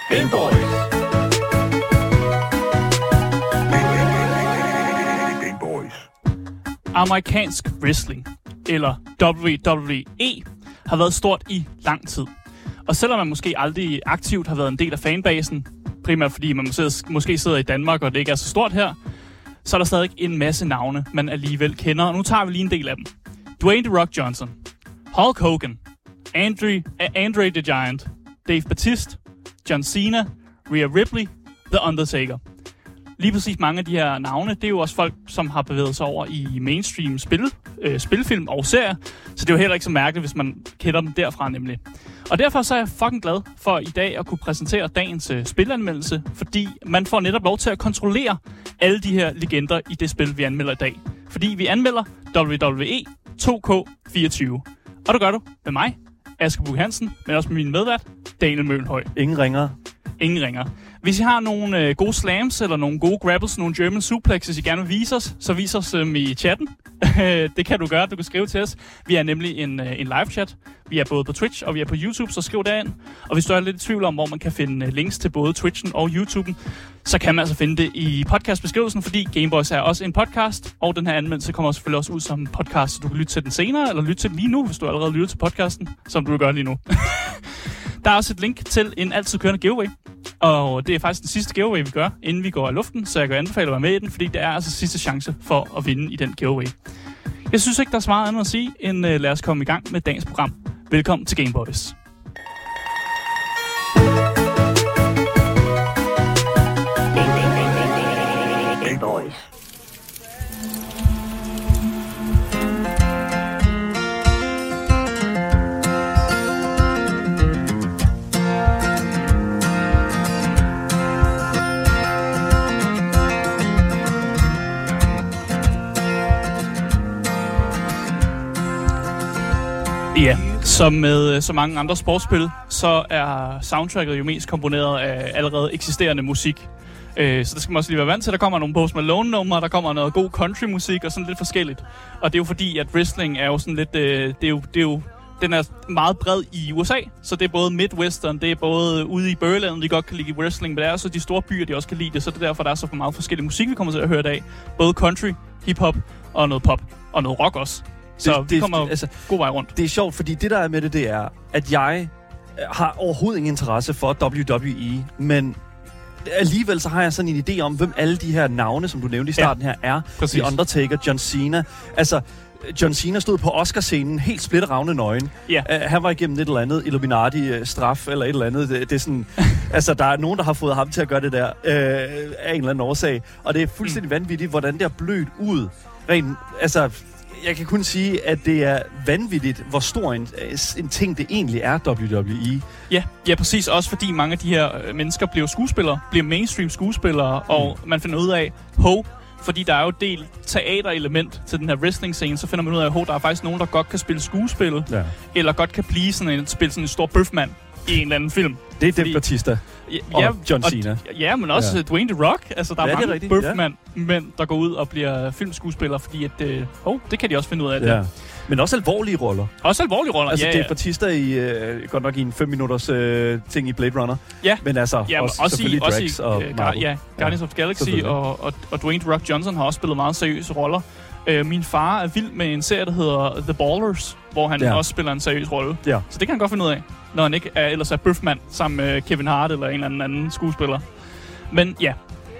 Game Boys. Amerikansk wrestling, eller WWE, har været stort i lang tid. Og selvom man måske aldrig aktivt har været en del af fanbasen, primært fordi man måske sidder i Danmark, og det ikke er så stort her, så er der stadig en masse navne, man alligevel kender. Og nu tager vi lige en del af dem. Dwayne The Rock Johnson, Hulk Hogan, Andre the Giant, Dave Bautista, John Cena, Rhea Ripley, The Undertaker. Lige præcis mange af de her navne, det er jo også folk, som har bevæget sig over i mainstream spilfilm og serier. Så det er jo heller ikke så mærkeligt, hvis man kender dem derfra nemlig. Og derfor så er jeg fucking glad for i dag at kunne præsentere dagens spilanmeldelse, fordi man får netop lov til at kontrollere alle de her legender i det spil, vi anmelder i dag. Fordi vi anmelder WWE 2K24. Og det gør du med mig, Asger Buch Hansen, men også med min medvært, Daniel Mølenhøj. Ingen ringer. Hvis I har nogle gode slams, eller nogle gode grapples, nogle German suplexes, I gerne vil vise os, så vis os dem i chatten. Det kan du gøre, du kan skrive til os. Vi er nemlig en live chat. Vi er både på Twitch, og vi er på YouTube, så skriv derind. Og hvis du er lidt i tvivl om, hvor man kan finde links til både Twitchen og YouTuben, så kan man altså finde det i podcastbeskrivelsen, fordi Gameboys er også en podcast, og den her anmeldelse kommer selvfølgelig også ud som en podcast, så du kan lytte til den senere, eller lytte til den lige nu, hvis du allerede lytter til podcasten, som du vil gøre lige nu. Der er også et link til en altid kørende giveaway, og det er faktisk den sidste giveaway, vi gør, inden vi går af luften, så jeg kan anbefale at være med i den, fordi det er altså sidste chance for at vinde i den giveaway. Jeg synes ikke, der er så meget andet at sige, end lad os komme i gang med dagens program. Velkommen til Gameboys. Gameboys. Ja, som med så mange andre sportsspil, så er soundtracket jo mest komponeret af allerede eksisterende musik. Så det skal man også lige være vant til. Der kommer nogle Post Malone-numre, der kommer noget god country-musik og sådan lidt forskelligt. Og det er jo fordi, at wrestling er jo sådan lidt... den er meget bred i USA, så det er både Midwestern, det er både ude i Burland, de godt kan lide wrestling, men det er også de store byer, de også kan lide det, så det er derfor, der er så meget forskellig musik, vi kommer til at høre i dag. Både country, hip-hop og noget pop, og noget rock også. Så det kommer altså, god vej rundt. Det er sjovt, fordi det der er med det er, at jeg har overhovedet ingen interesse for WWE, men alligevel så har jeg sådan en idé om, hvem alle de her navne, som du nævnte i starten her, er. Præcis. The Undertaker, John Cena. Altså, John Cena stod på Oscarscenen helt splitteravne nøgen. Ja. Han var igennem et eller andet Illuminati-straf eller et eller andet. Det er sådan, altså, der er nogen, der har fået ham til at gøre det der af en eller anden årsag. Og det er fuldstændig vanvittigt, hvordan det er blødt ud. Altså, jeg kan kun sige, at det er vanvittigt, hvor stor en ting det egentlig er, WWE. Ja, præcis. Også fordi mange af de her mennesker bliver skuespillere, bliver mainstream skuespillere, og man finder ud af, fordi der er jo et del teaterelement til den her wrestling-scene, så finder man ud af, at der er faktisk nogen, der godt kan spille skuespil, eller godt kan blive spille sådan en stor bøfmand i en eller anden film. Det er Dave Bautista og John Cena. Ja, men også Dwayne The Rock. Altså, der er mange bøfmænd, der går ud og bliver filmskuespillere, fordi at, det kan de også finde ud af. Ja. Men også alvorlige roller. Altså, ja. Dave Bautista i, godt nok i en 5 minutters ting i Blade Runner. Ja. Men altså, også selvfølgelig Drax og Marvel. Guardians of the Galaxy og Dwayne The Rock Johnson har også spillet meget seriøse roller. Min far er vild med en serie, der hedder The Ballers, hvor han også spiller en seriøs rolle. Ja. Så det kan han godt finde ud af, når han ikke ellers er bøfmand sammen med Kevin Hart eller en eller anden skuespiller. Men ja,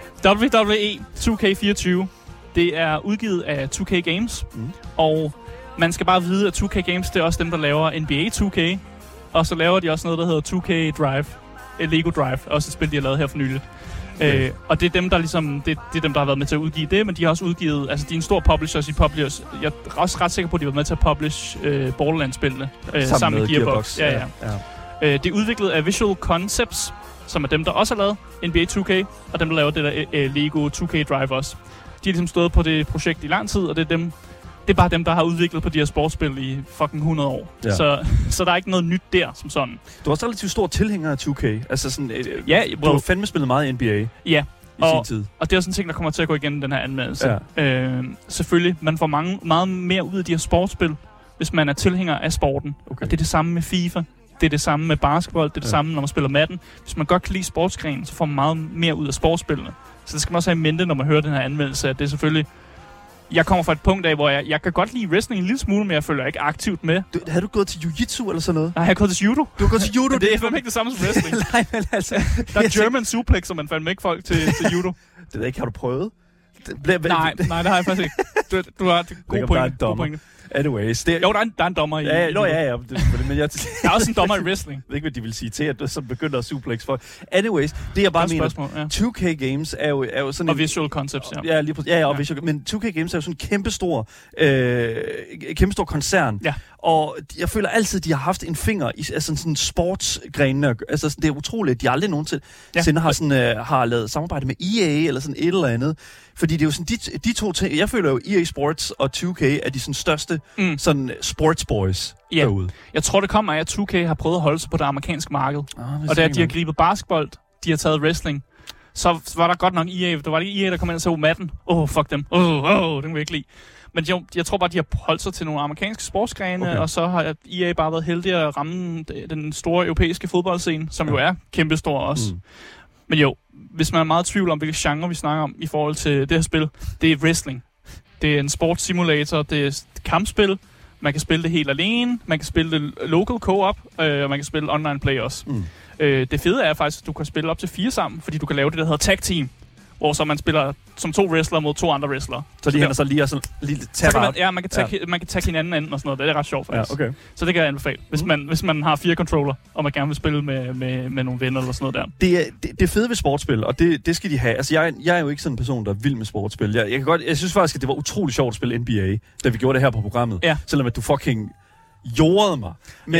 WWE 2K24, det er udgivet af 2K Games, og man skal bare vide, at 2K Games, det er også dem, der laver NBA 2K, og så laver de også noget, der hedder 2K Drive, Lego Drive, også et spil, de har lavet her for nyligt. Og det er dem, der ligesom, det er dem, der har været med til at udgive det, men de har også udgivet, altså de er en stor publisher, jeg er også ret sikker på, at de har været med til at publish Borderlands-spillene sammen med Gearbox. Ja. Det er udviklet af Visual Concepts, som er dem, der også har lavet NBA 2K, og dem, der laver det der Lego 2K Drive også. De har ligesom stået på det projekt i lang tid, og det er bare dem, der har udviklet på de her sportsspil i fucking 100 år. Ja. Så der er ikke noget nyt der, som sådan. Du er også relativt stor tilhænger af 2K. Altså sådan, du har fandme spillet meget i NBA. Ja. I sin tid. Og det er også en ting, der kommer til at gå igen den her anmeldelse. Ja. Selvfølgelig, man får meget mere ud af de her sportsspil, hvis man er tilhænger af sporten. Okay. Og det er det samme med FIFA. Det er det samme med basketball, det er det samme, når man spiller Madden. Hvis man godt kan lide sportsgrenen, så får man meget mere ud af sportsspillene. Så det skal man også have i mente, når man hører den her anmeldelse, at det er selvfølgelig... Jeg kommer fra et punkt af, hvor jeg kan godt lide wrestling en lille smule, men jeg følger ikke aktivt med. Har du gået til jiu-jitsu eller sådan noget? Nej, jeg har gået til judo. Du har gået til judo? Det er fandme ikke det samme som wrestling. Nej, men altså... Der er German suplex, så man fandme ikke folk til judo. Det ved ikke, har du prøvet? Nej, det har jeg faktisk ikke. Du har gode pointe. Anyways. Jo, der er en dommer i... Ja. Men jeg... Der er også en dommer i wrestling. Jeg ved ikke, hvad de vil sige til, at du så begynder at suplex for. Anyways, det jeg bare mener... 2K Games er jo sådan... Og Visual Concepts, ja. Ja, lige præcis. Ja, Visual... Men 2K Games er jo sådan en kæmpestor koncern. Ja. Og jeg føler altid, at de har haft en finger i sådan sportsgrenene. Altså, det er utroligt, at de aldrig nogensinde har lavet samarbejde med EA eller sådan et eller andet. Fordi det er jo sådan de to ting. Jeg føler jo, EA Sports og 2K er de sådan største sådan sports boys derude. Jeg tror, det kommer af, at 2K har prøvet at holde sig på det amerikanske marked. Og da de har gribet basketball, de har taget wrestling, så var der godt nok EA. Der var ikke EA, der kom ind og så Madden. Fuck dem. Den vil jeg ikke lide. Men jeg tror bare, de har holdt sig til nogle amerikanske sportsgrene, og så har EA bare været heldig at ramme den store europæiske fodboldscene, som jo er kæmpestor også. Men jo, hvis man er meget i tvivl om, hvilke genre vi snakker om i forhold til det her spil, det er wrestling. Det er en sportssimulator, det er kampspil. Man kan spille det helt alene, man kan spille det local co-op, og man kan spille online play også. Det fede er faktisk, at du kan spille op til 4 sammen, fordi du kan lave det, der hedder tag team, hvor så man spiller som 2 wrestlere mod 2 andre wrestlere. Så de hænder så lige og sådan lige tag out? Ja, man kan tage hinanden anden og sådan noget. Det er ret sjovt faktisk. Ja, okay. Så det kan jeg anbefale, hvis man har 4 controller, og man gerne vil spille med nogle venner eller sådan noget der. Det fede ved sportsspil, og det skal de have. Altså, jeg er jo ikke sådan en person, der er vild med sportsspil. Jeg synes faktisk, at det var utrolig sjovt at spille NBA, da vi gjorde det her på programmet. Ja. Selvom at du fucking jordede mig.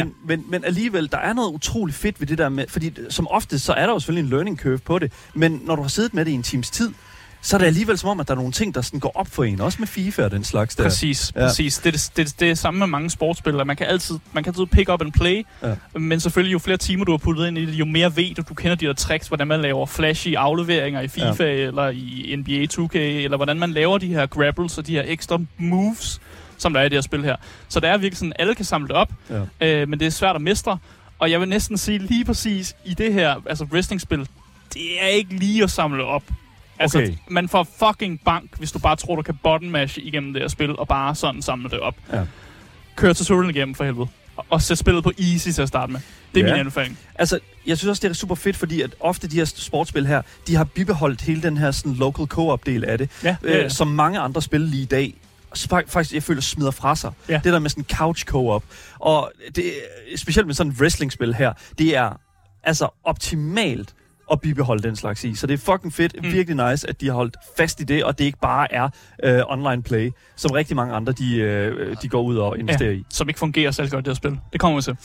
Men alligevel, der er noget utroligt fedt ved det der med, fordi som ofte, så er der jo selvfølgelig en learning curve på det, men når du har siddet med det i en times tid, så er det alligevel som om, at der er nogle ting, der sådan går op for en, også med FIFA og den slags der. Præcis. Det er samme med mange sportsspillere. Man kan altid pick up and play, men selvfølgelig jo flere timer, du har puttet ind i det, jo mere ved du kender de der tricks, hvordan man laver flashy afleveringer i FIFA eller i NBA 2K, eller hvordan man laver de her grabbles og de her ekstra moves, som der er i det her spil her. Så der er virkelig sådan, alle kan samle det op, men det er svært at mestre. Og jeg vil næsten sige lige præcis i det her, altså wrestlingspil, det er ikke lige at samle op. Altså, man får fucking bank, hvis du bare tror, du kan button mash igennem det her spil, og bare sådan samle det op. Ja. Kør tutorialen igennem for helvede. Og sæt spillet på easy til at starte med. Det er min anbefaling. Altså, jeg synes også, det er super fedt, fordi at ofte de her sportsspil her, de har bibeholdt hele den her sådan local co-op-del af det, som mange andre spil lige i dag faktisk, jeg føler, smider fra sig. Ja. Det der med sådan couch co-op. Og det, specielt med sådan et wrestling-spil her, det er altså optimalt at bibeholde den slags i. Så det er fucking fedt, virkelig nice, at de har holdt fast i det, og det ikke bare er online play, som rigtig mange andre, de går ud og investerer i. Som ikke fungerer selv godt, det her spil. Det kommer vi til.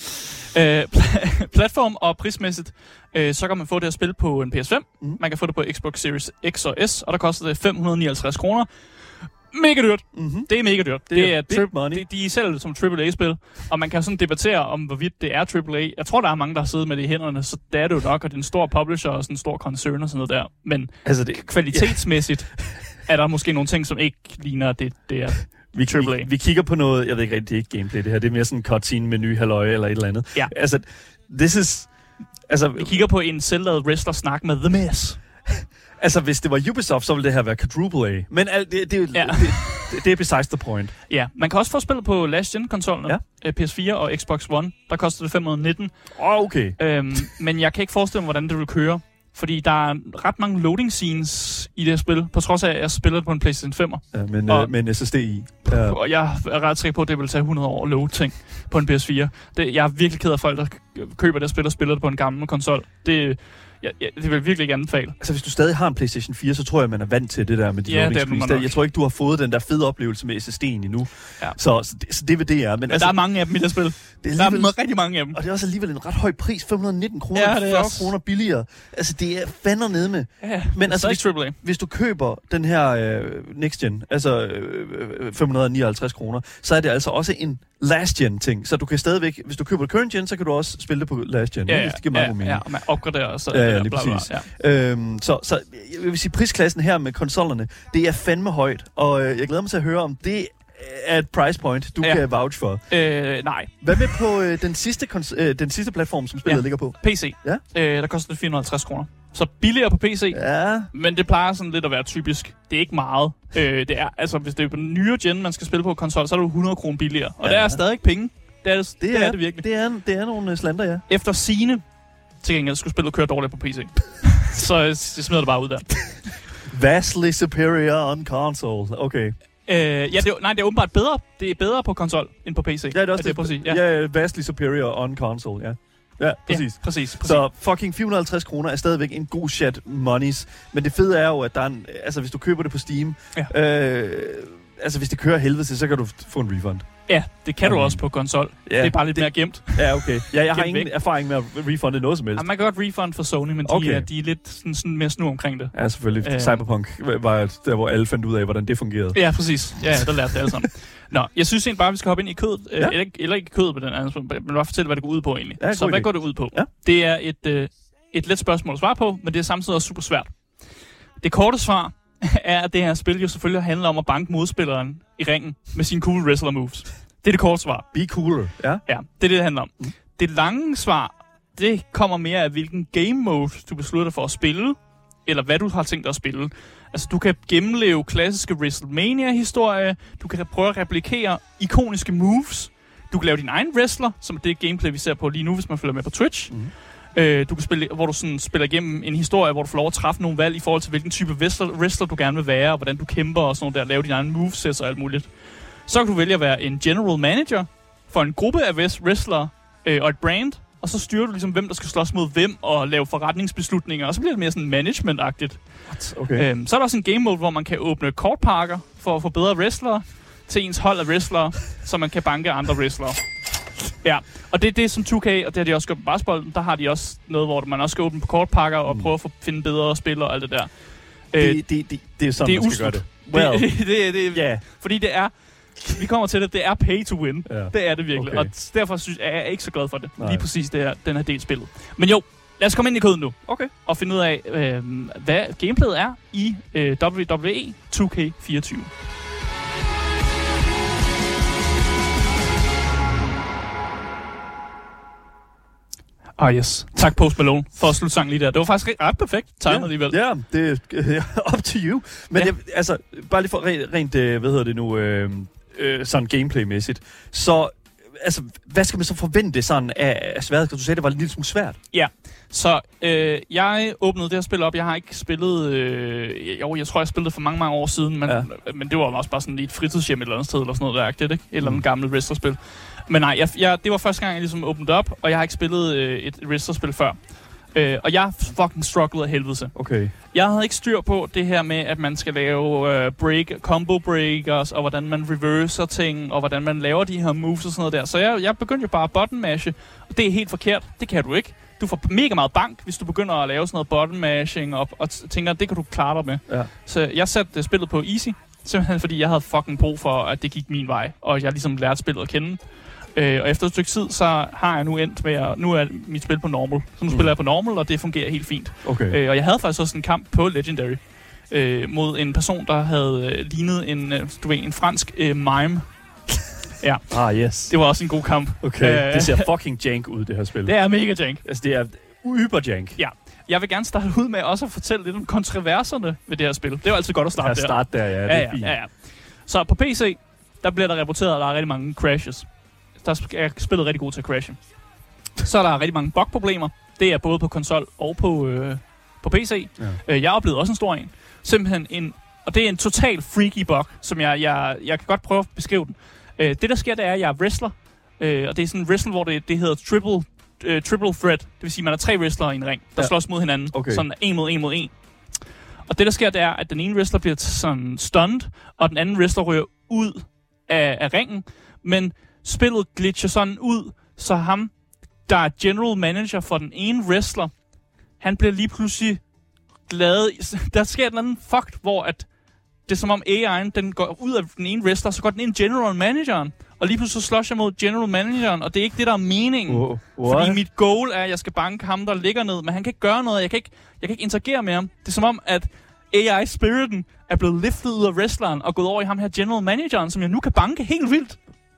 Platform og prismæssigt, så kan man få det her spil på en PS5. Man kan få det på Xbox Series X og S, og der koster det 559 kroner. Mega dyrt. Det er mega dyrt. Det er trip money. De er selv som AAA-spil, og man kan sådan debattere om, hvorvidt det er AAA. Jeg tror, der er mange, der har siddet med det i hænderne, så det er det jo nok, og det er en stor publisher og sådan en stor koncern og sådan noget der. Men altså kvalitetsmæssigt er der måske nogle ting, som ikke ligner, det er AAA. Vi kigger på noget, jeg ved ikke rigtig, det er ikke gameplay det her, det er mere sådan en cutscene-menu, halløj eller et eller andet. Ja. Altså, vi kigger på en selvlavet wrestler-snak med The Miz. Altså, hvis det var Ubisoft, så ville det her være quadruple A. Men det er besides the point. Ja, man kan også få spillet på last-gen-konsollerne. Ja. PS4 og Xbox One. Der koster det 519. Okay. Men jeg kan ikke forestille mig, hvordan det vil køre. Fordi der er ret mange loading scenes i det her spil, på trods af, at jeg spiller det på en PlayStation 5'er. Ja, med en SSD i. Ja. Og jeg er ret sikker på, at det vil tage 100 år at load ting på en PS4. Jeg er virkelig ked af folk, der køber det spil og spiller det på en gammel konsol. Det vil virkelig ikke anbefale. Altså, hvis du stadig har en PlayStation 4, så tror jeg, man er vant til det der med de loading screens. Jeg tror ikke, du har fået den der fede oplevelse med SSD'en endnu. Ja. Så det vil det er. Men altså, der er mange af dem i det spil. Der er rigtig mange af dem. Og det er også alligevel en ret høj pris. 519 kroner, 40 kroner billigere. Altså, det er fandme nede med. Ja, men altså, hvis du køber den her Next Gen, altså 559 kroner, så er det altså også en last gen ting. Så du kan stadigvæk, hvis du køber current gen, så kan du også spille det på last gen. Ja, og man opgraderer og så lige præcis. Ja. Så jeg vil sige, prisklassen her med konsollerne, det er fandme højt, og jeg glæder mig til at høre, om det er et price point, du kan vouch for. Nej. Hvad med på den sidste platform, som spillet ligger på? PC. Ja? Der koster det 450 kroner. Så billigere på PC, men det plejer sådan lidt at være typisk. Det er ikke meget. Det er, altså, hvis det er på den nye gen, man skal spille på konsol, så er det 100 kroner billigere. Og der er stadig penge. Det er det virkelig. Det er nogle slanter, ja. Efter sigende, til gengæld, skulle spillet køre dårligt på PC. Så jeg smider det bare ud der. Vastly superior on console. Okay. Det er åbenbart bedre. Det er bedre på konsol end på PC. Ja, det er også det. Præcis. Ja, vastly superior on console, ja. Ja, præcis. Ja, præcis. Så fucking 450 kroner er stadigvæk en god chat monies. Men det fede er jo, at der er hvis du køber det på Steam, hvis det kører helvede til, så kan du få en refund. Ja, det kan du også på konsol. Ja, det er bare lidt mere gemt. Ja, okay. Ja, jeg har ingen erfaring med at refunde noget som helst. Ja, man kan godt refund for Sony, men de er lidt sådan mere snu omkring det. Ja, selvfølgelig. Cyberpunk var der, hvor alle fandt ud af, hvordan det fungerede. Ja, præcis. Ja, der lærte det alle sammen. Nå, jeg synes egentlig bare, at vi skal hoppe ind i kødet. Eller ikke kødet på den anden, men bare fortælle, hvad det går ud på egentlig. Så hvad går det ud på? Ja. Det er et let spørgsmål at svare på, men det er samtidig også super svært. Det korte svar er, at det her spil jo selvfølgelig handler om at banke modspilleren i ringen med sine cool wrestler moves. Det er det korte svar. Be cooler. Ja. Ja, det er det handler om. Det lange svar, det kommer mere af, hvilken game mode du beslutter dig for at spille, eller hvad du har tænkt dig at spille. Altså, du kan gennemleve klassiske WrestleMania-historie, du kan prøve at replikere ikoniske moves, du kan lave din egen wrestler, som er det gameplay, vi ser på lige nu, hvis man følger med på Twitch. Du kan spille, hvor du sådan spiller igennem en historie, hvor du får lov at træffe nogle valg i forhold til, hvilken type wrestler du gerne vil være, og hvordan du kæmper og sådan noget der, lave dine egne movesets og alt muligt. Så kan du vælge at være en general manager for en gruppe af wrestlere og et brand, og så styrer du ligesom, hvem der skal slås mod hvem, og lave forretningsbeslutninger, og så bliver det mere sådan management-agtigt. Okay. Så er der også en game mode, hvor man kan åbne kortpakker for at få bedre wrestlere til ens hold af wrestlere, så man kan banke andre wrestlere. Ja, og det er det som 2K, og det har de også gjort på basketball. Der har de også noget, hvor man også skal åbne på kortpakker og prøve at finde bedre spillere og alt det der. Det er sådan, man skal gøre det. Well. Fordi det er... Vi kommer til det. Det er pay to win. Ja. Det er det virkelig. Okay. Og derfor er jeg ikke så glad for det. Nej. Lige præcis den her del spillet. Men jo, lad os komme ind i køden nu. Okay. Og finde ud af, hvad gameplayet er i WWE 2K24. Yes. Tak Post Malone for at slutte sangen lige der. Det var faktisk ret perfekt timet alligevel. Ja, det er up to you. Men bare lige for rent, sådan gameplay-mæssigt. Så, hvad skal man så forvente sådan af svært? Du sagde, det var en lille smule svært. Ja, så jeg åbnede det her spil op. Jeg har ikke spillet... jeg tror, jeg spillede for mange år siden, men det var også bare sådan lige et fritidshjem et eller andet sted, eller sådan noget der, ikke? Et eller andet gammelt wrestlerspil. Men nej, det var første gang, jeg ligesom åbnede op, og jeg har ikke spillet et wrestlerspil før. Og jeg fucking strugglede af helvede til. Okay. Jeg havde ikke styr på det her med, at man skal lave combo breakers, og hvordan man reverser ting, og hvordan man laver de her moves og sådan noget der. Så jeg begyndte jo bare at button mashe, og det er helt forkert. Det kan du ikke. Du får mega meget bank, hvis du begynder at lave sådan noget button mashing, og tænker, at det kan du klare dig med. Ja. Så jeg satte spillet på easy, simpelthen fordi jeg havde fucking brug for, at det gik min vej, og jeg ligesom lærte spillet at kende. Og efter et stykke tid, så har jeg nu endt med nu er mit spil på normal. Så nu spiller jeg på normal, og det fungerer helt fint. Okay. Og jeg havde faktisk også en kamp på Legendary mod en person, der havde lignet en fransk mime. Ja. Yes. Det var også en god kamp. Okay. Det ser fucking jank ud, det her spil. Det er mega jank. Altså, det er hyper jank. Ja. Jeg vil gerne starte ud med også at fortælle lidt om kontroverserne ved det her spil. Det er jo altid godt at starte der. Ja, det er fint. Ja. Så på PC, der bliver der rapporteret, at der er rigtig mange crashes. Der er spillet rigtig god til at crashe. Så er der rigtig mange bug-problemer. Det er både på konsol og på PC. Ja. Jeg oplevede også en stor en. Simpelthen og det er en total freaky bug, som jeg kan godt prøve at beskrive den. Det der sker, det er, at jeg er wrestler. Og det er sådan en wrestle, hvor det hedder triple threat. Det vil sige, at man er 3 wrestlere i en ring, der slås mod hinanden. Okay. Sådan 1 mod 1 mod 1. Og det der sker, det er, at den ene wrestler bliver sådan stunned, og den anden wrestler ryger ud af ringen. Men spillet glitcher sådan ud, så ham, der er general manager for den ene wrestler, han bliver lige pludselig glad. Der sker et eller andet fucked, hvor at det er som om AI'en, den går ud af den ene wrestler, så går den ind general manageren, og lige pludselig slås jeg mod general manageren, og det er ikke det, der er meningen. Fordi mit goal er, at jeg skal banke ham, der ligger ned, men han kan ikke gøre noget, jeg kan ikke interagere med ham. Det er som om, at AI-spiriten er blevet liftet ud af wrestleren og gået over i ham her general manageren, som jeg nu kan banke helt vildt.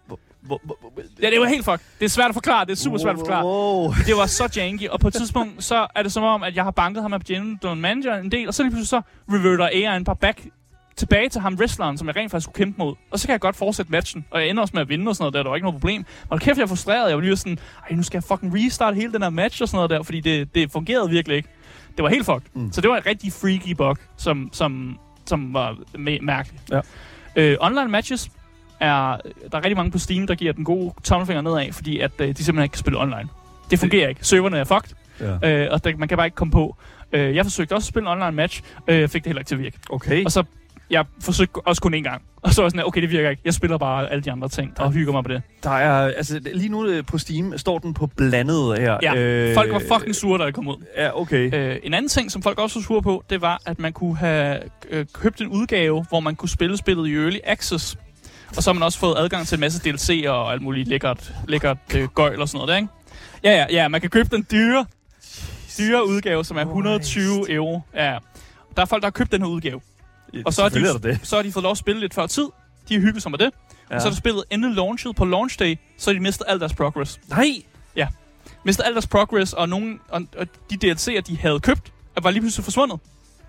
Ja, det var helt fuck. Det er svært at forklare. Det er super svært at forklare. Det var så janky. Og på et tidspunkt, så er det som om, at jeg har banket ham af general manager en del, og så lige pludselig så reverter AI'en bare back tilbage til ham wrestleren, som jeg rent faktisk skulle kæmpe mod. Og så kan jeg godt fortsætte matchen. Og jeg ender også med at vinde og sådan noget der. Der var ikke noget problem. Og kæft, jeg er frustreret. Jeg var lige sådan, nu skal jeg fucking restarte hele den her match og sådan noget der, fordi det fungerede virkelig ikke. Det var helt fucked. Så det var et rigtig freaky bug, som var mærkeligt. Ja. Online matches der er rigtig mange på Steam, der giver den gode tommelfinger nedad, fordi at de simpelthen ikke kan spille online. Det fungerer ikke. Serverne er fucked, og man kan bare ikke komme på. Jeg forsøgte også at spille en online match, fik det heller ikke til at virke. Okay. Og så jeg forsøgte også kun én gang. Og så var sådan, okay, det virker ikke. Jeg spiller bare alle de andre ting og hygger mig på det. Der er, altså lige nu på Steam står den på blandet her. Ja, folk var fucking sure, da det kom ud. Ja, okay. En anden ting, som folk også var sure på, det var, at man kunne have købt en udgave, hvor man kunne spille spillet i Early Access. Og så har man også fået adgang til en masse DLC'er og alt muligt lækkert gøjl og sådan noget der, ikke? Ja, man kan købe den dyre udgave, som er 120 euro. Ja. Der er folk, der har købt den her udgave. Og så har de fået lov at spille lidt før tid. De har hygget sig med det. Ja. Og så er der spillet endelig launchet på launch day, så har de mistet al deres progress. Nej! Ja. Mistet al deres progress, og de DLC'er, de havde købt, var lige pludselig forsvundet.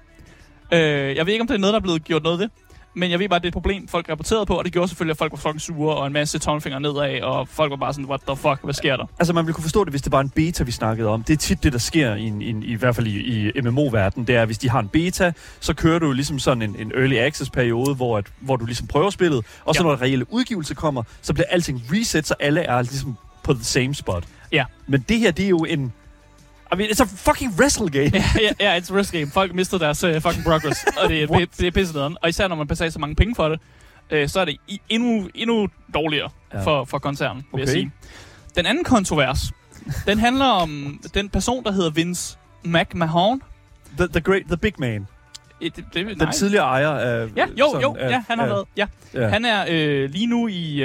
Jeg ved ikke, om det er noget, der er blevet gjort noget ved. Men jeg ved bare, at det er et problem, folk rapporterede på, og det gjorde selvfølgelig, at folk var fucking sure, og en masse tommelfingre nedad, og folk var bare sådan, what the fuck, hvad sker der? Altså, man ville kunne forstå det, hvis det var en beta, vi snakkede om. Det er tit det, der sker, i hvert fald i MMO-verdenen, det er, hvis de har en beta, så kører du ligesom sådan en early access-periode, hvor du ligesom prøver spillet, og så når der reelle udgivelse kommer, så bliver alting reset, så alle er ligesom på the same spot. Ja. Men det her, det er jo en... I mean, it's a fucking wrestle game. Ja, it's a wrestle game. Folk mister deres fucking progress, og det er pisse nederen. Og især når man betaler så mange penge for det, så er det endnu dårligere for koncernen, vil jeg sige. Den anden kontrovers, den handler om den person, der hedder Vince McMahon. The big man. Den tidligere ejer af... Ja, han har været... Ja. Han er lige nu i...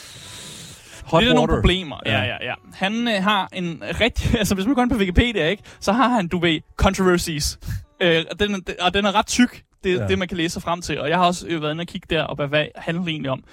Det er nogle problemer. Ja. Han har en rigtig... Altså, hvis man går ind på Wikipedia, ikke, så har han, controversies. Og den er ret tyk, det man kan læse sig frem til. Og jeg har også været inde og kigge der, og hvad handler det egentlig om.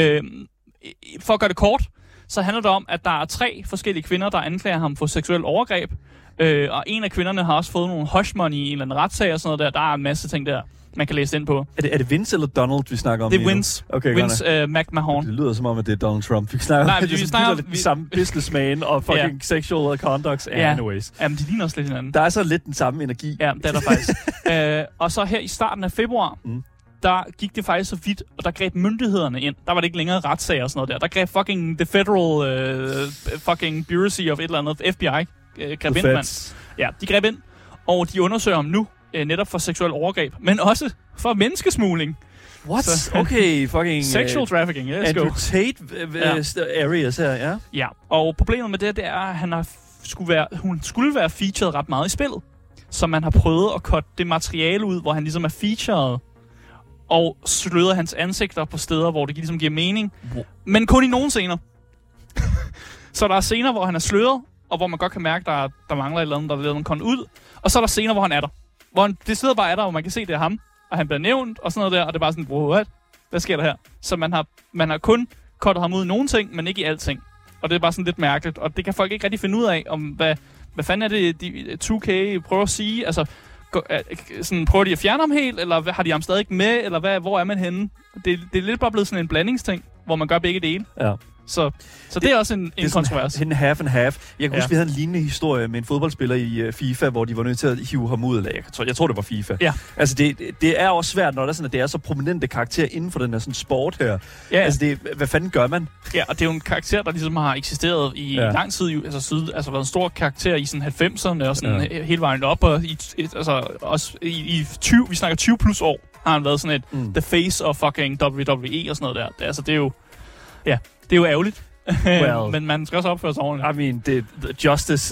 For at gøre det kort, så handler det om, at der er 3 forskellige kvinder, der anklager ham for seksuel overgreb. Og en af kvinderne har også fået nogle hush money i en eller anden retssag og sådan noget der. Der er en masse ting der, man kan læse ind på. Er det Vince eller Donald, vi snakker om? Det er Vince. Okay, Vince McMahon. Det lyder som om, at det er Donald Trump. Vi snakker lidt den samme businessman og fucking sexual conducts. Anyways. Jamen, de ligner også lidt hinanden. Der er så lidt den samme energi. Ja, det er der faktisk. Og så her i starten af februar, der gik det faktisk så vidt, og der greb myndighederne ind. Der var det ikke længere retssager og sådan noget der. Der greb fucking the Federal fucking Bureau of et eller andet, FBI, greb ind, mand. Ja, de greb ind, og de undersøger ham nu, netop for seksuel overgreb, men også for menneskesmugling. What? Så, okay, fucking... Sexual trafficking, yes. Andrew Tate areas her, ja. Ja, og problemet med det er, at hun skulle være featured ret meget i spillet. Så man har prøvet at cutte det materiale ud, hvor han ligesom er featured, og sløder hans ansigter på steder, hvor det ligesom giver mening. Men kun i nogle scener. Så der er scener, hvor han er sløret, og hvor man godt kan mærke, at der mangler et eller andet, der leder en ud. Og så er der scener, hvor han er der. Hvor han det sidder bare er der, hvor man kan se, det er ham. Og han bliver nævnt, og sådan noget der. Og det er bare sådan, what? Hvad sker der her? Så man har kun cuttet ham ud i nogle ting, men ikke i alting. Og det er bare sådan lidt mærkeligt. Og det kan folk ikke rigtig finde ud af, om hvad fanden er det, 2K prøver at sige? Altså, sådan, prøver de at fjerne ham helt, eller har de ham stadig med, eller hvor er man henne? Det er lidt bare blevet sådan en blandingsting, hvor man gør begge dele. Ja. Så det er også en kontrovers. Det er half and half. Jeg kan huske, vi havde en lignende historie med en fodboldspiller i FIFA, hvor de var nødt til at hive ham ud. Eller jeg tror, det var FIFA. Ja. Altså, det er også svært, når der er sådan, at det er så prominente karakterer inden for den her sådan sport her. Ja. Altså, hvad fanden gør man? Ja, og det er jo en karakter, der ligesom har eksisteret i lang tid. Altså været en stor karakter i sådan 90'erne, og sådan hele vejen op. Og også i 20, vi snakker 20 plus år, har han været sådan et the face of fucking WWE og sådan noget der. Det er jo... Ja. Det er jo ærgerligt, men man skal også opføre sig ordentligt. I mean, det er justice.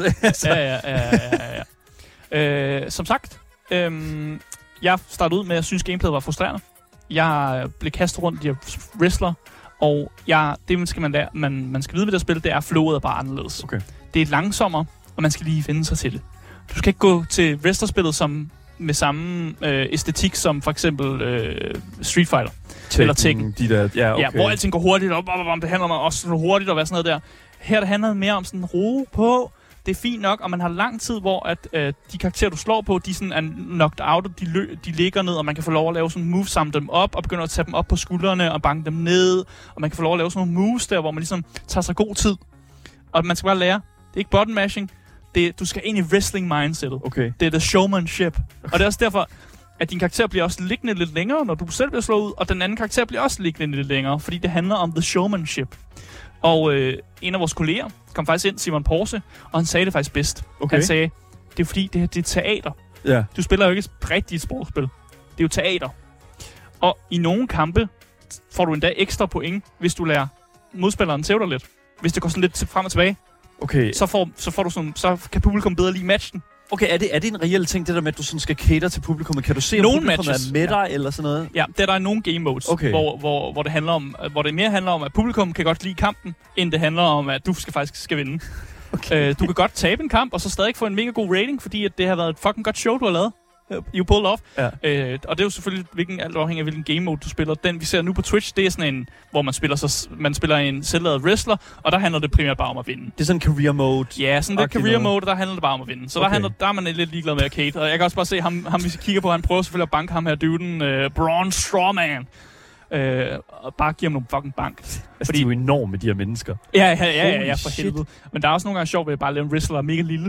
Ja. Som sagt, jeg startede ud med, at jeg synes, gameplayet var frustrerende. Jeg blev kastet rundt i wrestler, og det skal man skal vide ved det spil, det er flowet er bare anderledes. Okay. Det er langsommere, og man skal lige finde sig til det. Du skal ikke gå til wrestlerspillet som med samme æstetik som for eksempel Street Fighter. Eller Tekken. Okay. Hvor alting går hurtigt, og det handler om også hurtigt og hvad sådan noget der. Her der handler det mere om sådan ro på. Det er fint nok, og man har lang tid, hvor at de karakterer, du slår på, de sådan er knocked out, og de ligger ned, og man kan få lov at lave sådan moves, samle dem op, og begynde at tage dem op på skuldrene, og banke dem ned, og man kan få lov at lave sådan nogle moves der, hvor man ligesom tager sig god tid. Og man skal bare lære, det er ikke button mashing, du skal ind i wrestling mindsetet. Okay. Det er the showmanship. Okay. Og det er også derfor, at din karakter bliver også liggende lidt længere, når du selv bliver slået ud, og den anden karakter bliver også liggende lidt længere, fordi det handler om the showmanship. Og en af vores kolleger kom faktisk ind, Simon Porse, og han sagde det faktisk bedst. Okay. Han sagde, det er fordi, det er teater. Yeah. Du spiller jo ikke et rigtigt sportsspil. Det er jo teater. Og i nogle kampe får du endda ekstra point, hvis du lærer modspilleren tæve dig lidt. Hvis det går sådan lidt frem og tilbage, okay. så får du sådan, så kan publikum bedre lide matchen. Okay, er det en reel ting, det der med, at du sådan skal cater til publikum? Kan du se, om publikum er med dig, eller sådan noget? Ja, der er nogle game modes, hvor det handler om, hvor det mere handler om, at publikum kan godt lide kampen, end det handler om, at du skal vinde. Okay. Du kan godt tabe en kamp, og så stadig få en mega god rating, fordi at det har været et fucking godt show, du har lavet. You pulled off. Ja. Og det er jo selvfølgelig alt afhængig af, hvilken game mode du spiller. Den, vi ser nu på Twitch, det er sådan en, hvor man spiller en selvladet wrestler, og der handler det primært bare om at vinde. Det er sådan en career mode? Ja, sådan lidt career mode, der handler det bare om at vinde. Så der er man lidt ligeglad med arcade. Og jeg kan også bare se ham hvis I kigger på, han prøver selvfølgelig at banke ham her duden, Braun Strowman. Og bare give ham nogle fucking bank. Altså, fordi de er jo enorme, de her mennesker. Ja, for helvede. Men der er også nogle gange sjovt ved at bare lave en wrestler, der er mega lille.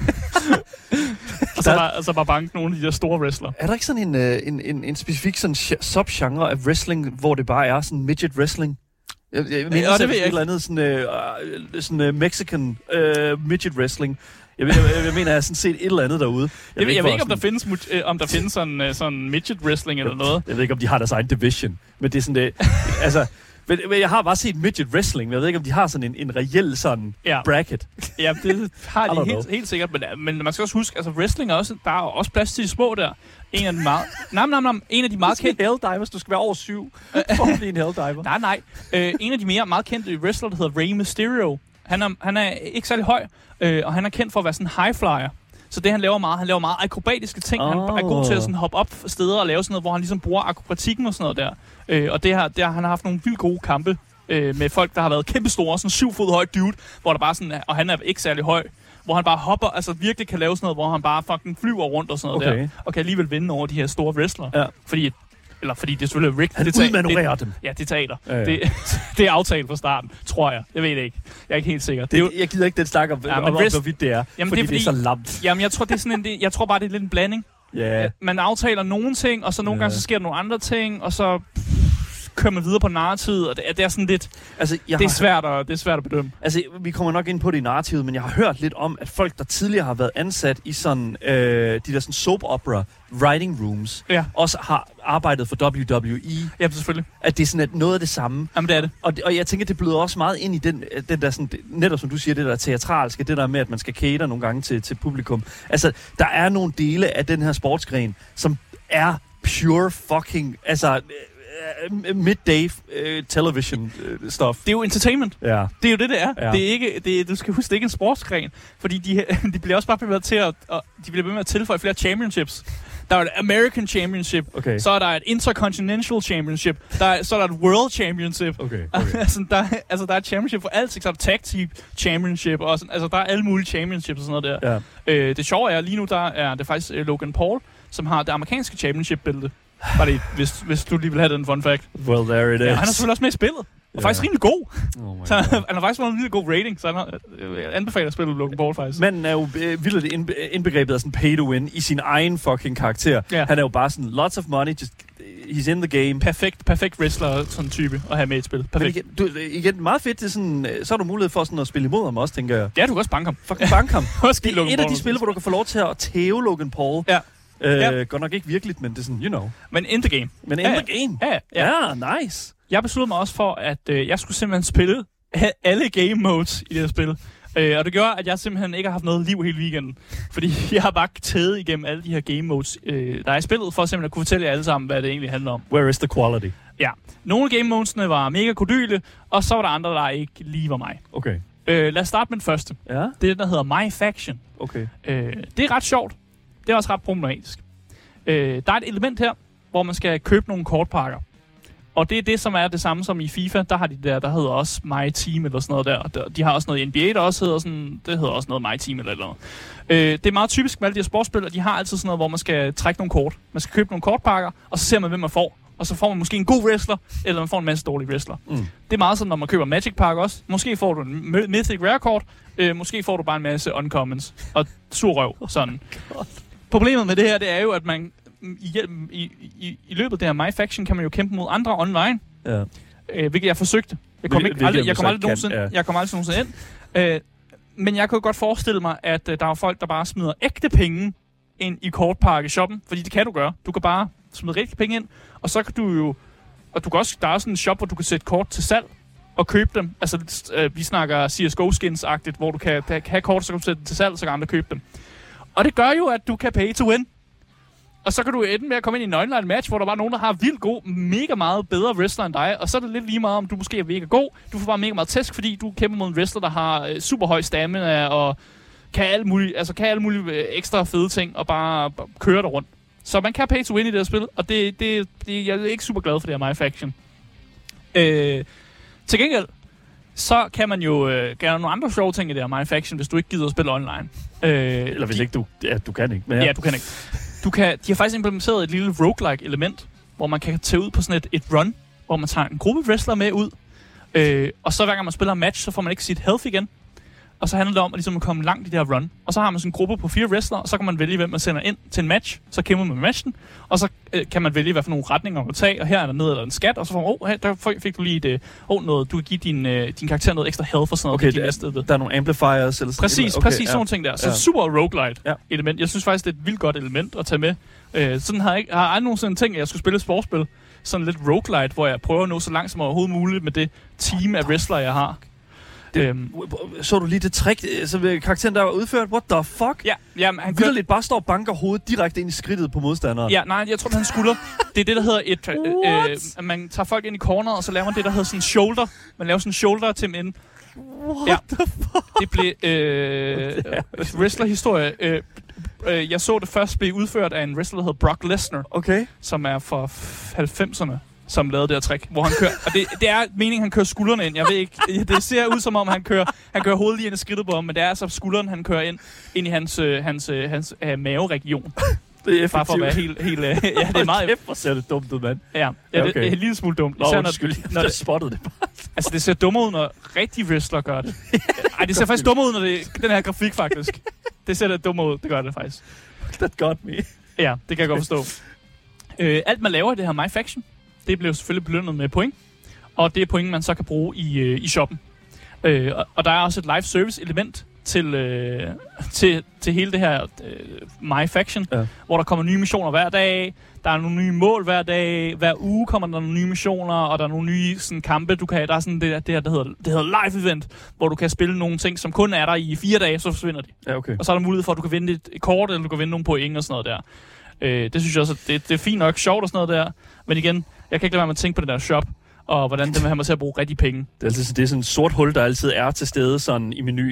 og så bare banke nogle af de der store wrestler. Er der ikke sådan en specifik sådan subgenre af wrestling, hvor det bare er sådan midget wrestling? Jeg mener, det ved jeg ikke. Et eller andet sådan Mexican midget wrestling. Jeg mener, jeg har sådan set et eller andet derude. Jeg ved ikke, om der findes sådan midget wrestling eller noget. Jeg ved ikke, om de har deres egen division. Men det er sådan det. Altså, men jeg har bare set midget wrestling, men jeg ved ikke, om de har sådan en reel sådan bracket. Ja, det har de helt sikkert. Men man skal også huske, altså wrestling er også, der er også plads til de små der. En af de meget... En af de meget kendte... Helldivers, du skal være over 7 for at blive en helldiver. Nej. En af de meget kendte wrestler, der hedder Rey Mysterio. Han er ikke særlig høj, og han er kendt for at være sådan en high flyer. Så det han laver meget akrobatiske ting. Han er god til at sådan hoppe op steder og lave sådan noget, hvor han ligesom bruger akrobatikken og sådan noget der. Og han har haft nogle vildt gode kampe med folk, der har været kæmpestore, sådan 7 fod høj dude, hvor der bare sådan, og han er ikke særlig høj, hvor han bare hopper, altså virkelig kan lave sådan noget, hvor han bare fucking flyver rundt og sådan noget der, og kan alligevel vinde over de her store wrestlere. Ja. Fordi det er selvfølgelig rigged. Han udmanøvrerer dem. Ja, det teater. Ja. Det er aftalt fra starten, tror jeg. Jeg ved det ikke. Jeg er ikke helt sikker. Jeg gider ikke den snak om, hvorvidt det er, fordi det er så lamt. Jamen, jeg tror, det er sådan jeg tror bare, det er lidt en blanding. Yeah. Man aftaler nogle ting, og så nogle gange så sker der nogle andre ting, og så kører man videre på narrativet, og det er sådan lidt... Altså, det er svært at bedømme. Altså, vi kommer nok ind på det i narrativet, men jeg har hørt lidt om, at folk, der tidligere har været ansat i sådan de der sådan soap opera writing rooms, også har arbejdet for WWE. Ja, selvfølgelig. At det er sådan noget af det samme. Jamen, det er det. Og jeg tænker, det bløder også meget ind i den der sådan, netop som du siger, det der teatralske, det der med, at man skal cater nogle gange til publikum. Altså, der er nogle dele af den her sportsgren, som er pure fucking... Altså, midday television stuff. Det er jo entertainment. Ja. Det er jo det er. Ja. Det er ikke, du skal huske, det er ikke en sportsgren, fordi de bliver også bare ved til at de bliver ved med at tilføje flere championships. Der er et American Championship, så er der et Intercontinental Championship, så er der et World Championship. Okay. der er et championship for alt, så er der Tag Team Championship, og sådan, altså der er alle mulige championships og sådan noget der. Ja. Det sjove er, lige nu der er det faktisk Logan Paul, som har det amerikanske championship-bælte. Bare det, hvis du lige vil have den fun fact. Well, there it is. Ja, han er selvfølgelig også med i spillet. Og faktisk rimelig god. Så han har faktisk fået en virkelig god rating, så han anbefaler at spille Logan Paul faktisk. Manden er jo vildt indbegrebet af sådan pay to win i sin egen fucking karakter. Ja. Han er jo bare sådan, lots of money, just he's in the game. Perfekt wrestler, sådan type, at have med i et spil. Perfekt. Men igen, meget fedt, det er sådan, så har du mulighed for sådan at spille imod ham også, tænker jeg. Ja, du kan også banke ham. Fucking banke ham. Det er et af de spil, hvor du kan få lov til at tæve Logan Paul. Ja. Godt nok ikke virkeligt, men det er sådan, you know. Men in the game. Ja, nice. Jeg besluttede mig også for, at jeg skulle simpelthen spille alle game modes i det her spil. Og det gjorde, at jeg simpelthen ikke har haft noget liv hele weekenden. Fordi jeg har bare tædet igennem alle de her game modes, der er i spillet, for simpelthen at kunne fortælle jer alle sammen, hvad det egentlig handler om. Where is the quality? Ja. Nogle af game modesene var mega kodyle, og så var der andre, der ikke lige var mig. Okay. Lad os starte med den første. Ja? Det er det, der hedder My Faction. Okay. Det er ret sjovt. Det er også ret problematisk. Der er et element her, hvor man skal købe nogle kortpakker. Og det er det, som er det samme som i FIFA. Der har de der hedder også My Team eller sådan noget der. De har også noget i NBA, der også hedder sådan, det hedder også noget My Team eller noget. Det er meget typisk med alle de her sportsspil, og de har altid sådan noget, hvor man skal trække nogle kort. Man skal købe nogle kortpakker, og så ser man, hvem man får. Og så får man måske en god wrestler, eller man får en masse dårlige wrestler. Det er meget sådan, når man køber Magic-pakker også. Måske får du en Mythic Rare-kort, måske får du bare en masse uncommons. Og sur røv, sådan. Problemet med det her, det er jo, at man i løbet af det her MyFaction kan man jo kæmpe mod andre online. Ja. Hvilket jeg forsøgte. Jeg kom aldrig nogensinde ind. Men jeg kan jo godt forestille mig, at der er folk, der bare smider ægte penge ind i kortpakke-shoppen. Fordi det kan du gøre. Du kan bare smide rigtig penge ind, og så kan du jo... Og du kan også, der er sådan en shop, hvor du kan sætte kort til salg og købe dem. Altså, vi snakker CSGO-skins-agtigt, hvor du kan have kort, så kan du sætte dem til salg, så kan andre købe dem. Og det gør jo, at du kan pay to win. Og så kan du ende med at komme ind i en online match, hvor der bare er nogen, der har vildt god, mega meget bedre wrestler end dig. Og så er det lidt lige meget, om du måske er mega god. Du får bare mega meget tæsk, fordi du kæmper mod en wrestler, der har super høj stamina og kan alle mulige ekstra fede ting og bare køre der rundt. Så man kan pay to win i det her spil, og jeg er ikke super glad for det her MyFaction. Til gengæld, så kan man jo gøre nogle andre sjove ting i det her MyFaction, hvis du ikke gider at spille online. Eller hvis ikke du... Ja, du kan ikke. Men ja, du kan ikke. De har faktisk implementeret et lille roguelike element, hvor man kan tage ud på sådan et run, hvor man tager en gruppe wrestler med ud, og så hver gang man spiller en match, så får man ikke sit health igen. Og så handler det om at, ligesom at komme langt i det her run. Og så har man sådan en gruppe på 4 wrestlere, og så kan man vælge, hvem man sender ind til en match. Så kæmper man med matchen, og så kan man vælge, hvad for nogle retninger man kan tage. Og her er der ned eller en skat, og så får man, der fik du lige noget, du kan give din karakter noget ekstra health og sådan noget. Okay, der er nogle amplifiers eller sådan noget. Præcis, sådan nogle ting der. Så super roguelite element. Jeg synes faktisk, det er et vildt godt element at tage med. Sådan har jeg aldrig nogensinde tænkt, at jeg skulle spille et sportsspil. Sådan lidt roguelite, hvor jeg prøver at nå så langt som overhovedet muligt med det team af wrestlere, jeg har. Så du lige det trick, som karakteren der var udført? What the fuck? Ja, han kører lidt bare står og banker hovedet direkte ind i skridtet på modstanderen. Ja, nej, jeg tror, han skulder. Det er det, der hedder man tager folk ind i corneret, og så laver man det, der hedder sådan shoulder. Man laver sådan en shoulder til dem ind. What the fuck? Det blev wrestler-historie. Jeg så det først blive udført af en wrestler, der hedder Brock Lesnar. Som er fra 90'erne. Som lavede det her trick, hvor han kører... Og det er meningen, han kører skuldrene ind. Jeg ved ikke... Det ser ud som om, han kører hovedet lige ind i skridtet på ham, men det er altså skulderen, han kører ind i hans maveregion. Det er effektivt. Bare for at være helt ja, det er meget... Kæft, hvor ser det dumt ud, mand. Ja, det er en lille smule dumt. Når det spottede det bare. Altså, det ser dummere ud, når rigtig wrestler gør det. Ej, det ser faktisk dummere ud, når det den her grafik, faktisk. Det ser lidt dummere ud, det gør det faktisk. That got me. Ja, det kan jeg godt forstå. Alt, man laver i det her MyFaction, det bliver selvfølgelig belønnet med point. Og det er point, man så kan bruge i shoppen. Og der er også et live service element til hele det her MyFaction, hvor der kommer nye missioner hver dag. Der er nogle nye mål hver dag. Hver uge kommer der nogle nye missioner, og der er nogle nye sådan, kampe, du kan have. Der er sådan det her, det hedder live event, hvor du kan spille nogle ting, som kun er der i 4 dage, så forsvinder de. Ja, okay. Og så er der mulighed for, at du kan vinde et kort, eller du kan vinde nogle point og sådan noget der. Det synes jeg også, det er fint nok, sjovt og sådan noget der. Men igen, jeg kan ikke lade være med at tænke på den der shop, og hvordan det vil have mig til at bruge rigtig penge. Det er sådan et sort hul, der altid er til stede sådan i menu,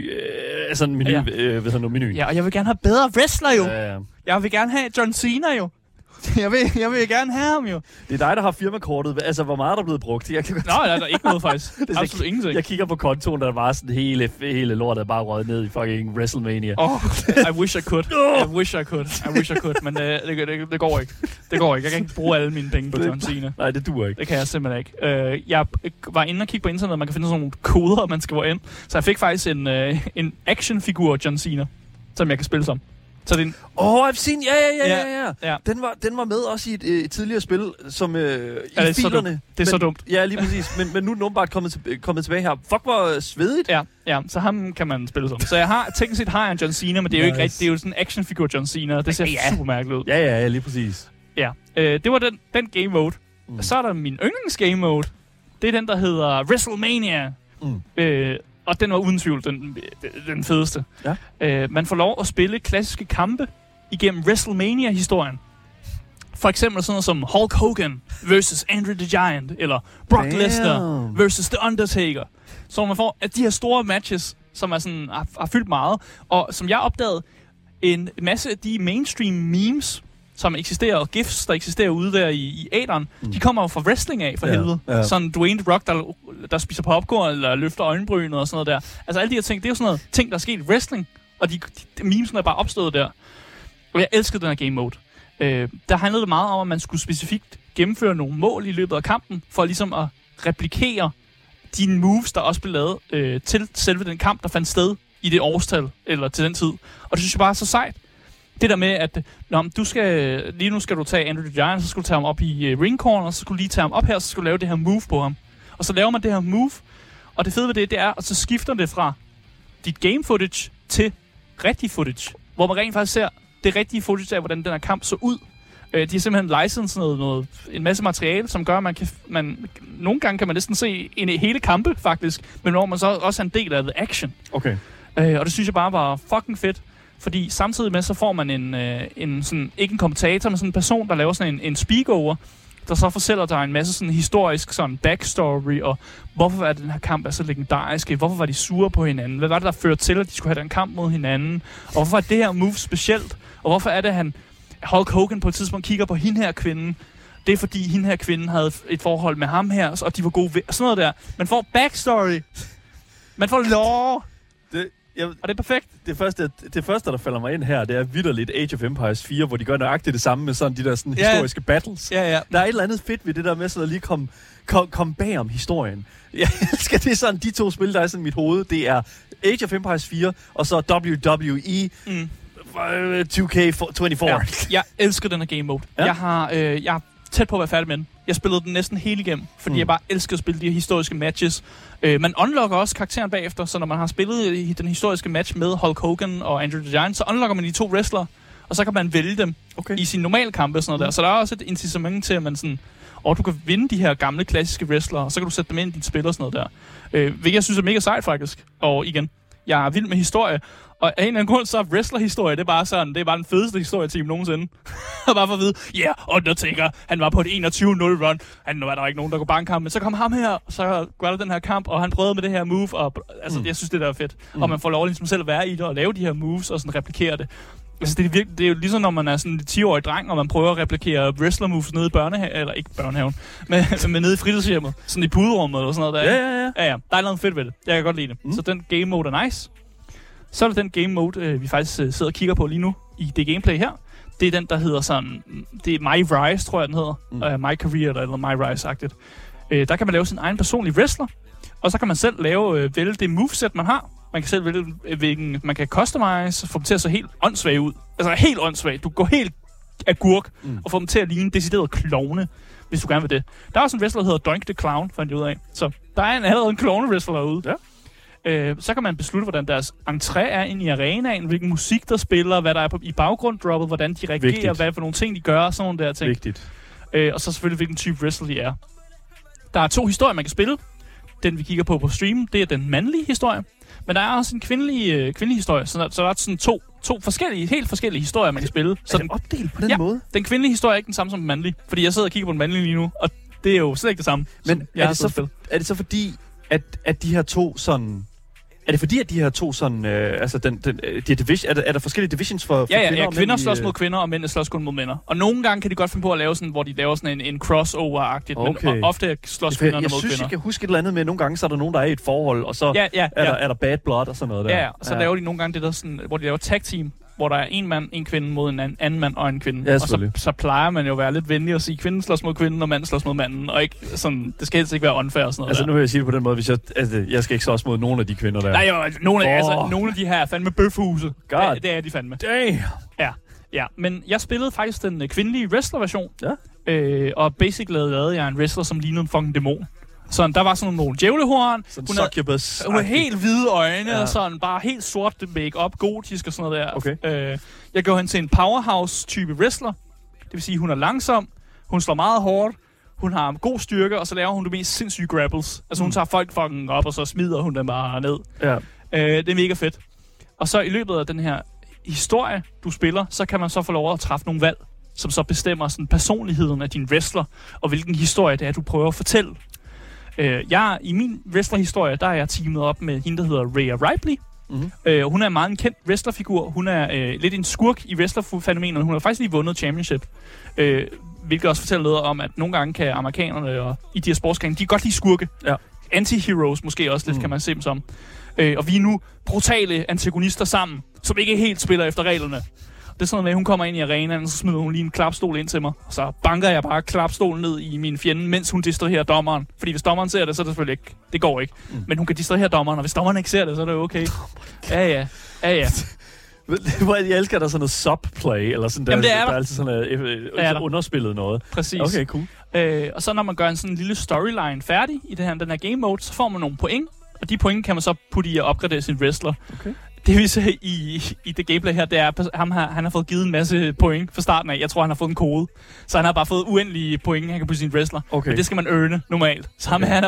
menu. Ja, og jeg vil gerne have bedre wrestler jo. Ja. Jeg vil gerne have John Cena jo. Jeg vil gerne have ham jo. Det er dig, der har firmakortet. Altså, hvor meget er der blevet brugt? Nå, der er ikke noget faktisk. Absolut ingenting. Jeg kigger på kontoen, der var sådan hele lortet bare røget ned i fucking WrestleMania. I wish I could. Men det går ikke. Jeg kan ikke bruge alle mine penge på John Cena. Nej, det duer ikke. Det kan jeg simpelthen ikke. Jeg var inde og kigge på internettet, man kan finde sådan nogle koder, man skal gå ind. Så jeg fik faktisk en actionfigur John Cena, som jeg kan spille som. Så det I've seen, ja. Den var med også i et tidligere spil, som i filerne. Det er så dumt. Ja, lige præcis. Men nu er den åbenbart kommet tilbage her. Fuck, hvor svedigt. Ja, så ham kan man spille som. Så jeg har, teknisk set har jeg en John Cena, men det er jo ikke rigtigt. Det er jo sådan en actionfigur John Cena. Det ser super mærkeligt ud. Ja, lige præcis. Ja, det var den game mode. Så er der min yndlings game mode. Det er den, der hedder WrestleMania. Og den var uden tvivl den fedeste. Ja. Man får lov at spille klassiske kampe igennem WrestleMania-historien. For eksempel sådan noget som Hulk Hogan versus Andre the Giant, eller Brock Lesnar versus The Undertaker. Så man får de her store matches, som er sådan, har fyldt meget, og som jeg opdagede, en masse af de mainstream memes, som eksisterer, og GIFs, der eksisterer ude der i æteren, de kommer jo fra wrestling af, for helvede. Ja. Sådan Dwayne The Rock, der spiser popcorn, eller løfter øjenbrynet og sådan noget der. Altså alle de her ting, det er jo sådan noget ting, der er sket i wrestling, og de memesene er bare opstået der. Og jeg elskede den her game mode. Der handlede det meget om, at man skulle specifikt gennemføre nogle mål i løbet af kampen, for ligesom at replikere de moves, der også blev lavet til selve den kamp, der fandt sted i det årstal, eller til den tid. Og det synes jeg bare er så sejt. Det der med, at lige nu skal du tage Andre the Giant, så skal du tage ham op i ring corner, så skal du lige tage ham op her, så skal du lave det her move på ham. Og så laver man det her move, og det fede ved det er, at så skifter det fra dit game footage til rigtig footage, hvor man rent faktisk ser det rigtige footage af, hvordan den her kamp så ud. De har simpelthen licensed en masse materiale, som gør, at nogle gange kan man næsten se hele kampe, faktisk, men hvor man så også er en del af the action. Okay. Og det synes jeg bare var fucking fedt, fordi samtidig med, så får man en sådan, ikke en kommentator, men sådan en person, der laver sådan en speakover, der så fortæller dig en masse sådan historisk sådan backstory, og hvorfor er den her kamp så legendarisk, hvorfor var de sure på hinanden, hvad var det, der førte til, at de skulle have den kamp mod hinanden, og hvorfor er det her move specielt, og hvorfor er det, Hulk Hogan på et tidspunkt kigger på hende her kvinde. Det er fordi, hende her kvinde havde et forhold med ham her, og de var gode ved. Sådan noget der. Man får backstory. Man får lore. Og det er perfekt. Det første, der falder mig ind her, det er vitterligt Age of Empires 4, hvor de gør nøjagtigt det samme med sådan de der sådan historiske battles. Ja. Der er et eller andet fedt ved det der med sådan at lige komme bag om historien. Jeg elsker det sådan, de to spil, der er sådan i mit hoved, det er Age of Empires 4, og så WWE 2K24. Ja, jeg elsker den her game mode. Ja. Jeg er tæt på at være færdig med den. Jeg spillede den næsten hele igennem, fordi jeg bare elsker at spille de her historiske matches. Man unlocker også karakteren bagefter, så når man har spillet den historiske match med Hulk Hogan og Andre the Giant, så unlocker man de to wrestlere, og så kan man vælge dem i sin normale kampe og sådan noget der. Så der er også et incitament til, at man sådan, du kan vinde de her gamle klassiske wrestlere, og så kan du sætte dem ind i dit spil og sådan noget der. Hvilket jeg synes er mega sejt faktisk. Og igen, jeg er vild med historie. Og af en eller anden grund, så er wrestler-historie, det er bare den fedeste historieteam nogensinde. Og bare for at vide, Undertaker, han var på et 21-0 run. Nu var der ikke nogen, der kunne banke ham, men så kom ham her, og så gør der den her kamp, og han prøvede med det her move, og jeg synes, det der er fedt. Og man får lov ligesom selv at være i det, og lave de her moves, og sådan replikere det. Altså, det er jo ligesom, når man er sådan en 10-årig dreng, og man prøver at replikere wrestler moves nede i børnehaven, eller ikke børnehaven, men nede i fritidshjemmet, sådan i puderummet eller sådan noget der. Ja. Der er noget fedt ved det. Jeg kan godt lide det. Så den game mode er nice. Så er det den game mode, vi faktisk sidder og kigger på lige nu i det gameplay her. Det er den, der hedder sådan, det er My Rise, tror jeg, den hedder. My Career, eller My Rise-agtigt. Der kan man lave sin egen personlige wrestler, og så kan man selv vælge det moveset, man har. Man kan selv vælge, hvilken man kan customize, få dem til at se helt åndssvagt ud. Altså helt åndssvagt. Du går helt agurk og får dem til at ligne decideret klovne, hvis du gerne vil det. Der er også en wrestler, der hedder Doink the Clown, fandt jeg ud af. Så der er allerede en klovne-wrestler derude. Ja. Så kan man beslutte, hvordan deres entré er ind i arenaen, hvilken musik der spiller, hvad der er i baggrunddroppet, hvordan de reagerer, hvad for nogle ting de gør, sådan nogle der ting. Vigtigt. Og så selvfølgelig, hvilken type wrestler de er. Der er 2 historier, man kan spille. Den, vi kigger på streamen, det er den mandlige historie. Men der er også en kvindelig historie, så der er sådan to helt forskellige historier, man kan spille. Så den opdelt på den måde? Den kvindelige historie er ikke den samme som den mandlige, fordi jeg sidder og kigger på den mandlige lige nu, og det er jo slet ikke det samme. Men er det så fordi, at de her to sådan... Er det fordi, at de her to sådan... er der forskellige divisions for kvinder? Ja, kvinder slås mod kvinder, og mænd slås kun mod mænd. Og nogle gange kan de godt finde på at lave sådan, hvor de laver sådan en crossover-agtigt, men ofte slås kvinderne mod kvinder. Jeg synes, jeg kan huske et eller andet med, nogle gange så er der nogen, der er i et forhold, og så er der bad blood og sådan noget der. Ja, og så laver de nogle gange det der sådan, hvor de laver tag team, hvor der er en mand, en kvinde mod en anden mand og en kvinde. Ja, og så plejer man jo at være lidt venlig og sige, kvinden slås mod kvinden, og manden slås mod manden. Og ikke sådan, det skal helst ikke være unfair og sådan noget. Altså nu vil jeg sige det på den måde, hvis jeg skal ikke slås mod nogen af de kvinder der. Nej, jo, nogle af de her er fandme bøfhuse. Det er de fandme. Damn! Ja, men jeg spillede faktisk den kvindelige wrestler-version. Ja. Og basically lavede jeg en wrestler, som lignede en fucking dæmon. Sådan, der var sådan nogle djævlehorn. Hun har helt hvide øjne, og sådan bare helt sort make-up, gotisk og sådan noget der. Okay. Jeg går hen til en powerhouse-type wrestler. Det vil sige, hun er langsom, hun slår meget hårdt, hun har god styrke, og så laver hun det mest sindssyge grapples. Altså hun tager folk fucking op, og så smider hun dem bare ned. Ja. Det er mega fedt. Og så i løbet af den her historie, du spiller, så kan man så få lov at træffe nogle valg, som så bestemmer sådan personligheden af din wrestler, og hvilken historie det er, du prøver at fortælle. I min wrestler-historie, der er jeg teamet op med hende, der hedder Rhea Ripley, Hun er en meget kendt wrestlerfigur. Hun er lidt en skurk i wrestlerfænomenet. Hun har faktisk lige vundet championship. Hvilket også fortæller noget om, at nogle gange kan amerikanerne og i de her sportsgrene, de kan godt lide skurke. Ja. Anti-heroes måske også lidt, kan man se dem som. Og vi er nu brutale antagonister sammen, som ikke helt spiller efter reglerne. Det er sådan noget med, at hun kommer ind i arenaen, og så smider hun lige en klapstol ind til mig. Og så banker jeg bare klapstolen ned i min fjende, mens hun distraherer dommeren. Fordi hvis dommeren ser det, så er det selvfølgelig ikke. Det går ikke. Men hun kan distrahere dommeren, og hvis dommeren ikke ser det, så er det okay. Ja. Jeg elsker, at der er sådan noget subplay, eller sådan der. Jamen, det er der. Der er altid sådan underspillet noget. Præcis. Okay, cool. Og så når man gør en sådan lille storyline færdig i den her game mode, så får man nogle point. Og de point kan man så putte i at opgradere sin wrestler. Okay. Det vi ser i det gameplay her, det er, at han har fået givet en masse point fra starten af. Jeg tror, han har fået en kode. Så han har bare fået uendelige point, han kan putte sin wrestler. Okay. Men det skal man earne normalt. Så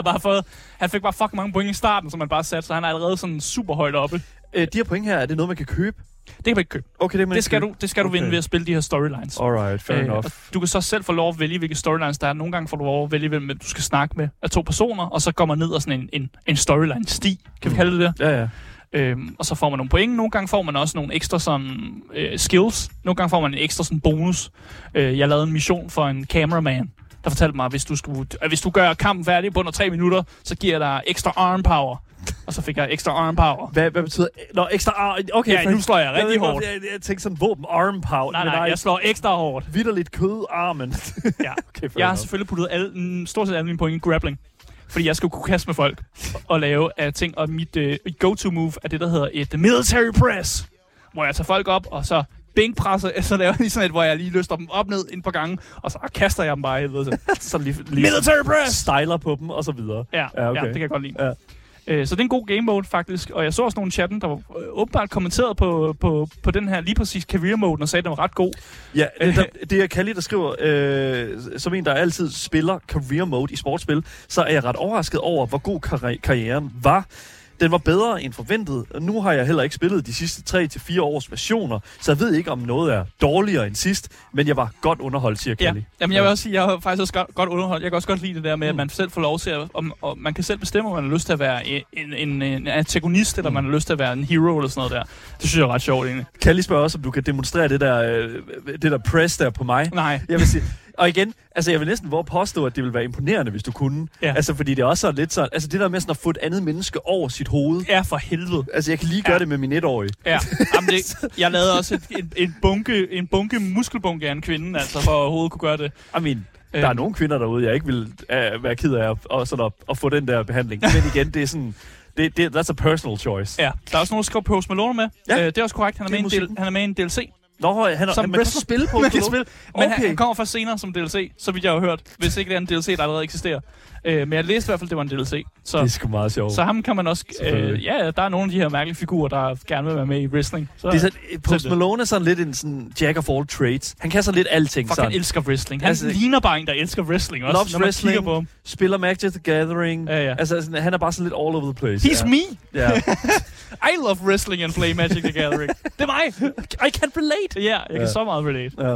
han fik bare fucking mange point i starten, som man bare satte. Så han er allerede sådan super højt oppe. De her point her, er det noget, man kan købe? Det kan man ikke købe. Okay, det skal du vinde ved at spille de her storylines. Alright, fair enough. Du kan så selv få lov at vælge, hvilke storylines der er. Nogle gange får du lov at vælge, hvem du skal snakke med af 2 personer, og så går man ned og sådan en storyline-sti. Kan vi kalde det det? Ja. Og så får man nogle point. Nogle gange får man også nogle ekstra sådan, skills. Nogle gange får man en ekstra sådan, bonus. Jeg lavede en mission for en cameraman, der fortalte mig, at hvis du gør kampen færdig på under 3 minutter, så giver jeg dig ekstra arm power. Og så fik jeg ekstra arm power. Hvad betyder... ekstra arm... Okay, ja, nu slår jeg rigtig hårdt. Jeg tænkte sådan våben arm power. Nej, jeg slår ekstra hårdt. Vitterligt kødarmen. Ja. Okay, jeg har selvfølgelig puttet stort set alle mine point i grappling. Fordi jeg skulle kunne kaste med folk og lave ting. Og mit go-to-move er det, der hedder et military press. Hvor jeg tager folk op, og så bænkpresser, så laver jeg sådan et, hvor jeg lige løster dem op ned et par gange, og så kaster jeg dem bare, så lige military press! Styler på dem, og så videre. Ja, okay. Ja, det kan jeg godt lide. Ja. Så det er en god game mode, faktisk. Og jeg så også nogle chatten, der var åbenbart kommenteret på den her lige præcis career mode, og sagde, at den var ret god. Ja, det er Kalli, der skriver, som en, der altid spiller career mode i sportsspil, så er jeg ret overrasket over, hvor god karrieren var. Den var bedre end forventet, og nu har jeg heller ikke spillet de sidste 3-4 års versioner, så jeg ved ikke, om noget er dårligere end sidst, men jeg var godt underholdt, siger Kalli. Ja. Jamen, jeg vil også sige, jeg var faktisk også godt underholdt. Jeg kan også godt lide det der med, at man selv får lov til og man kan selv bestemme, om man har lyst til at være en antagonist, eller man har lyst til at være en hero, eller sådan noget der. Det synes jeg er ret sjovt, egentlig. Kalli spørger også, om du kan demonstrere det der press der på mig. Nej. Jeg vil sige... Og igen, altså jeg vil næsten våge påstå, at det ville være imponerende, hvis du kunne. Ja. Altså fordi det er også lidt sådan, altså det der med sådan at få et andet menneske over sit hoved. Ja, for helvede. Altså jeg kan lige gøre det med min 1-årige. Ja, jamen jeg lavede også en bunke muskelbunke af en kvinde, altså for at overhovedet kunne gøre det. Der er nogle kvinder derude, jeg ikke vil være ked af at få den der behandling. Men igen, det er sådan... That's a personal choice. Ja, der er også nogen, der skriver Post Malone med. Ja. Det er også korrekt, han er med i en DLC. Nå, man kan spille på spil. Men han kommer først senere som DLC, så vidt jeg har hørt. Hvis ikke det er en DLC, der allerede eksisterer. Men jeg læste i hvert fald, det var en DLC. Så, det er sgu meget sjovt. Så ham kan man også... der er nogle af de her mærkelige figurer, der gerne vil være med i wrestling. Så, det er sådan, Post Malone er sådan lidt en sådan jack of all trades. Han kan så lidt alting. Fuck, han elsker wrestling. Han ligner bare en, der elsker wrestling også. Loves wrestling, på spiller Magic the Gathering. Ja. Altså, sådan, han er bare sådan lidt all over the place. He's me! Yeah. I love wrestling and play Magic the Gathering. Det er mig! I can relate! Ja, jeg kan så meget relate.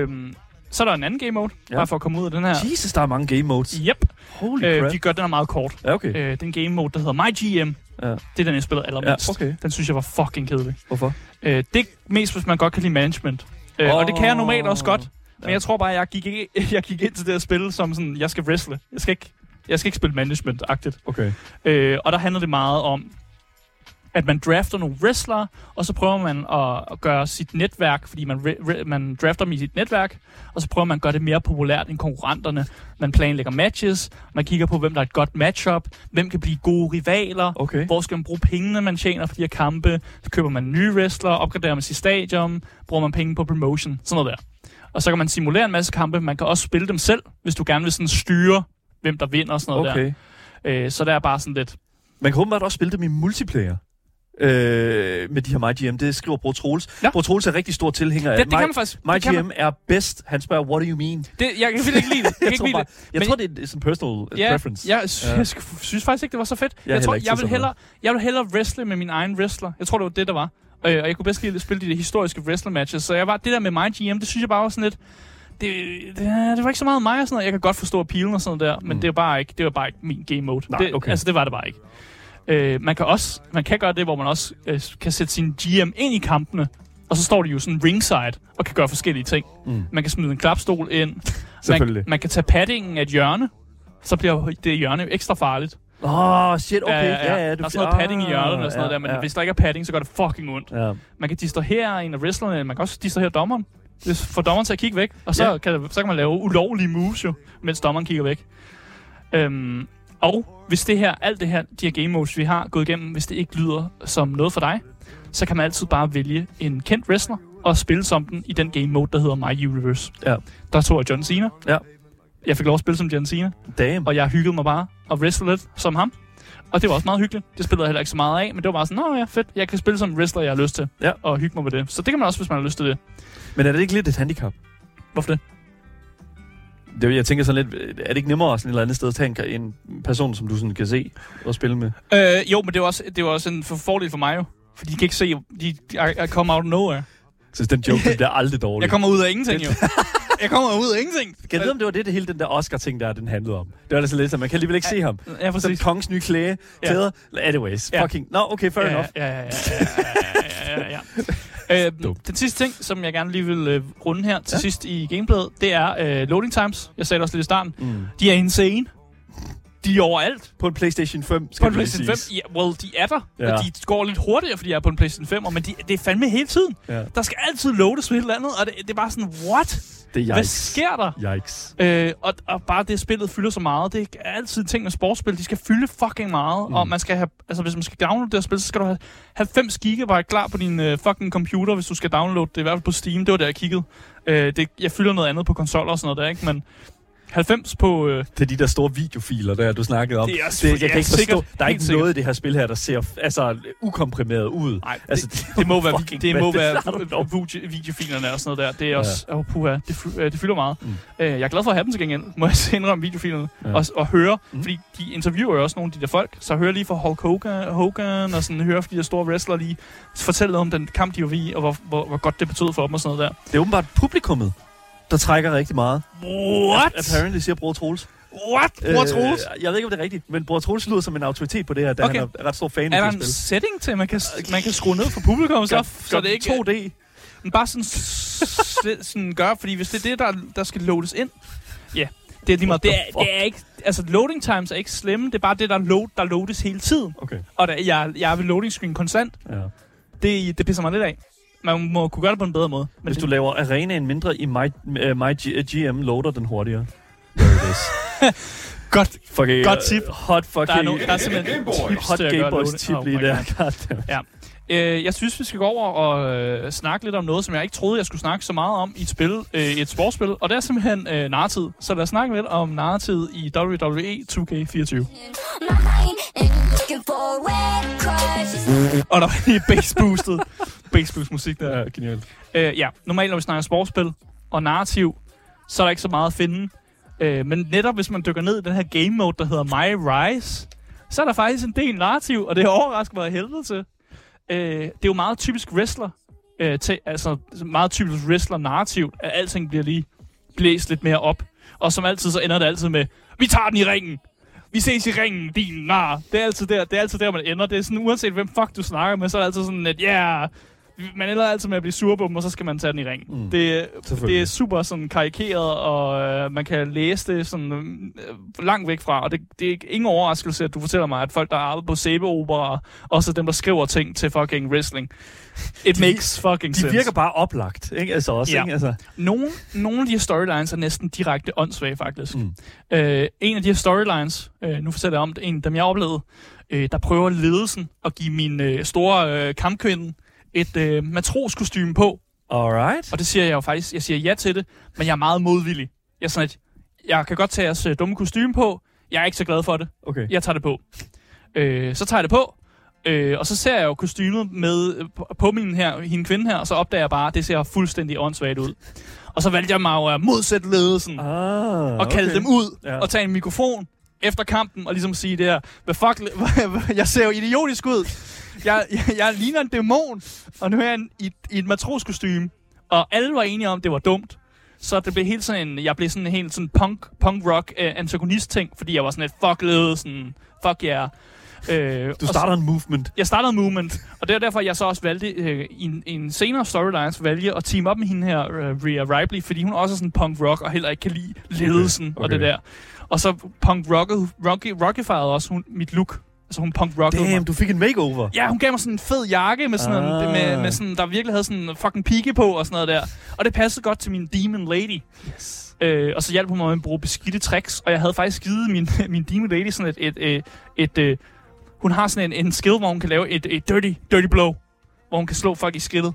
Så er der en anden game mode, bare for at komme ud af den her. Jesus, der er mange game modes. Yep. Holy crap. Vi gør den er meget kort. Ja, okay. Det er en game mode, der hedder My GM. Ja. Det er den, jeg spillede allermest. Ja, okay. Den synes jeg var fucking kedelig. Hvorfor? Det er mest, hvis man godt kan lide management. Og det kan jeg normalt også godt. Men jeg tror bare, jeg gik ind til det at spille som sådan, jeg skal wrestle. Jeg skal ikke spille management-agtigt. Okay. Og der handler det meget om, at man drafter nogle wrestlere, og så prøver man at gøre sit netværk, fordi man drafter dem i sit netværk, og så prøver man at gøre det mere populært end konkurrenterne. Man planlægger matches, man kigger på, hvem der er et godt matchup, hvem kan blive gode rivaler, hvor skal man bruge pengene, man tjener for de her kampe, så køber man nye wrestlere, opgraderer man sit stadion, bruger man penge på promotion, sådan noget der. Og så kan man simulere en masse kampe, man kan også spille dem selv, hvis du gerne vil sådan styre, hvem der vinder og sådan noget der. Så der er bare sådan lidt... Man kan åbenbart også spille dem i multiplayer. Med de her MyGM. Det skriver Bro Troels. Ja. Bro Troels er rigtig stor tilhænger af. Det kan man faktisk. MyGM er bedst. Han spørger, what do you mean? Jeg kan ikke lide det. Jeg tror, det er sådan personal preference. Jeg synes faktisk ikke, det var så fedt. Jeg vil hellere wrestle med min egen wrestler. Jeg tror, det var det, der var. Og jeg kunne bedst lide at spille de historiske wrestler matches. Så det der med MyGM, det synes jeg bare var sådan lidt... Det var ikke så meget mig og sådan noget. Jeg kan godt forstå appealen og sådan noget der, men det var bare ikke min game mode. Nej, det var det bare ikke. Man kan gøre det, hvor man også kan sætte sin GM ind i kampene, og så står de jo sådan ringside og kan gøre forskellige ting. Man kan smide en klapstol ind. Man kan tage paddingen af et hjørne, så bliver det hjørne jo ekstra farligt. Shit, okay. Ja, der er sådan noget padding i hjørnet og sådan noget der, men hvis der ikke er padding, så gør det fucking ondt. Ja. Man kan distrahere en af wrestlerne, man kan også distrahere dommeren. Få dommeren til at kigge væk, og så kan man lave ulovlige moves jo, mens dommeren kigger væk. Og hvis de her game modes, vi har gået igennem, hvis det ikke lyder som noget for dig, så kan man altid bare vælge en kendt wrestler og spille som den i den game mode, der hedder My Universe. Ja. Der tog jeg John Cena. Ja. Jeg fik lov at spille som John Cena. Damn. Og jeg hyggede mig bare og wrestle lidt som ham. Og det var også meget hyggeligt. Det spillede jeg heller ikke så meget af, men det var bare sådan, fedt. Jeg kan spille som wrestler, jeg har lyst til. Ja. Og hygge mig med det. Så det kan man også, hvis man har lyst til det. Men er det ikke lidt et handicap? Hvorfor det? Jeg tænker sådan lidt, er det ikke nemmere sådan et eller andet sted at tage en person, som du sådan kan se og spille med? Jo, men det var også en fordel for mig jo. Fordi de kan ikke se, I come out of nowhere. Så den joke, den bliver aldrig dårlig. Jeg kommer ud af ingenting jo. Jeg kommer ud af ingenting. Kan jeg vide, om det var det hele den der Oscar-ting, den handlede om? Det var da så lidt, at man kan alligevel ikke se ham. Ja, præcis. Som kongens nye klæder. Anyways, fucking... Okay, fair enough. Ja. Den sidste ting, som jeg gerne lige vil runde her til sidst i gameplayet, det er loading times. Jeg sagde det også lidt i starten. De er insane. De er overalt. På en PlayStation 5, skal på en PlayStation 5? Ja, de er der. Ja. Og de går lidt hurtigere, fordi jeg er på en PlayStation 5, men det er fandme hele tiden. Ja. Der skal altid loades med et eller andet, og det er bare sådan, what? Hvad sker der? Yikes. Og bare det spillet fylder så meget. Det er altid ting med sportsspil. De skal fylde fucking meget. Og man skal have, altså hvis man skal downloade det her spil, så skal du have 90 GB klar på din fucking computer, hvis du skal downloade det. I hvert fald på Steam. Det var der, jeg kiggede. Jeg fylder noget andet på konsoller og sådan noget der, ikke? Men 90 på... Det er de der store videofiler, der du snakkede om. Jeg kan ikke forstå. Der er ikke noget i det her spil her, der ser ukomprimeret ud. Nej, det må være videofilerne og sådan noget der. Det er også... det fylder meget. Jeg er glad for at have dem til gengæld, må jeg indrømme videofilerne. Og høre, fordi de interviewer jo også nogle af de der folk, så høre lige fra Hulk Hogan og sådan høre fra de der store wrestlere lige fortælle om den kamp, de var i, og hvor godt det betød for dem og sådan noget der. Det er åbenbart publikummet, der trækker rigtig meget. What? Apparently siger Bror Troels. What? Bror Troels? Jeg ved ikke, om det er rigtigt, men Bror Troels lyder som en autoritet på det her, da han er ret stor fan af det spil. Er der en setting til, man kan skrue ned for publikum, så det er ikke 2D? Men bare sådan gøre, fordi hvis det er det, der skal loades ind, det er lige meget. Det er ikke, altså loading times er ikke slemme, det er bare det, der loades hele tiden. Okay. Og jeg er ved loading screen konstant. Ja. Det pisser mig lidt af. Man må kunne gøre det på en bedre måde. Men hvis du laver arenaen mindre i My GM, loader den hurtigere. There it is. Godt tip. Hot fucking... Der er simpelthen hot Gameboys tip lige der. Ja. Jeg synes, vi skal gå over og snakke lidt om noget, som jeg ikke troede, jeg skulle snakke så meget om i et spil, et sportsspil. Og det er simpelthen narratid. Så lad os snakke lidt om narratid i WWE 2K24. Og der er bass-boostet musik der. Ja, genialt. Normalt når vi snakker sportsspil og narrativ, så er der ikke så meget at finde. Men netop hvis man dykker ned i den her game mode, der hedder My Rise, så er der faktisk en del narrativ, og det er overrasket mig af helvede til. Det er jo meget typisk wrestler, altså meget typisk wrestler-narrativt, at alting bliver lige blæst lidt mere op. Og som altid, så ender det altid med, vi tager den i ringen! Vi ses i ringen, din nar! Det er altid der, man ender. Det er sådan, uanset hvem fuck du snakker med, så er det altid sådan, at man ender altid med at blive sur på dem, og så skal man tage den i ringen. Det er super sådan karikeret, og man kan læse det sådan langt væk fra, og det er ingen overraskelse, at du fortæller mig, at folk, der arbejder på sæbeopera, også dem, der skriver ting til fucking wrestling. It makes fucking sense. De virker bare oplagt, ikke? Altså også, ikke? Altså. Nogle af de her storylines er næsten direkte åndssvage, faktisk. En af de her storylines, nu fortæller jeg om det, en af dem, jeg oplevede, der prøver ledelsen at give min store kampkvinde et matroskostyme på. Alright. Og det siger jeg jo faktisk. Jeg siger ja til det, men jeg er meget modvillig. Jeg kan godt tage jeres dumme kostyme på. Jeg er ikke så glad for det. Okay. Jeg tager det på. Så tager jeg det på. Og så ser jeg jo kostymet på hende kvinde her, og så opdager jeg bare, at det ser fuldstændig åndssvagt ud. Og så valgte jeg mig jo at modsætte ledelsen. Og kalde dem ud. Og tage en mikrofon efter kampen og ligesom sige det her. Jeg ser jo idiotisk ud. Jeg ligner en dæmon, og nu er jeg i et matroskostyme, og alle var enige om, det var dumt. Så det blev helt sådan jeg blev sådan en helt sådan punk rock antagonist ting, fordi jeg var sådan et fuck ledelsen, fuck jer. Du starter en movement. Jeg startede en movement, og det er derfor, jeg så også valgte i en senere storylines vælge at team op med hende her, Rhea Ripley, fordi hun også er sådan punk rock og heller ikke kan lide ledelsen og det der. Og så punk rockifierede også mit look. Altså hun punk rockede mig. Damn, du fik en makeover. Ja, hun gav mig sådan en fed jakke med sådan med sådan, der virkelig havde sådan fucking pigge på og sådan noget der. Og det passede godt til min Demon Lady. Yes. Og så hjalp hun mig med at bruge beskidte tricks, og jeg havde faktisk givet min Demon Lady sådan et hun har sådan en skill, hvor hun kan lave et dirty blow, hvor hun kan slå folk i skidtet.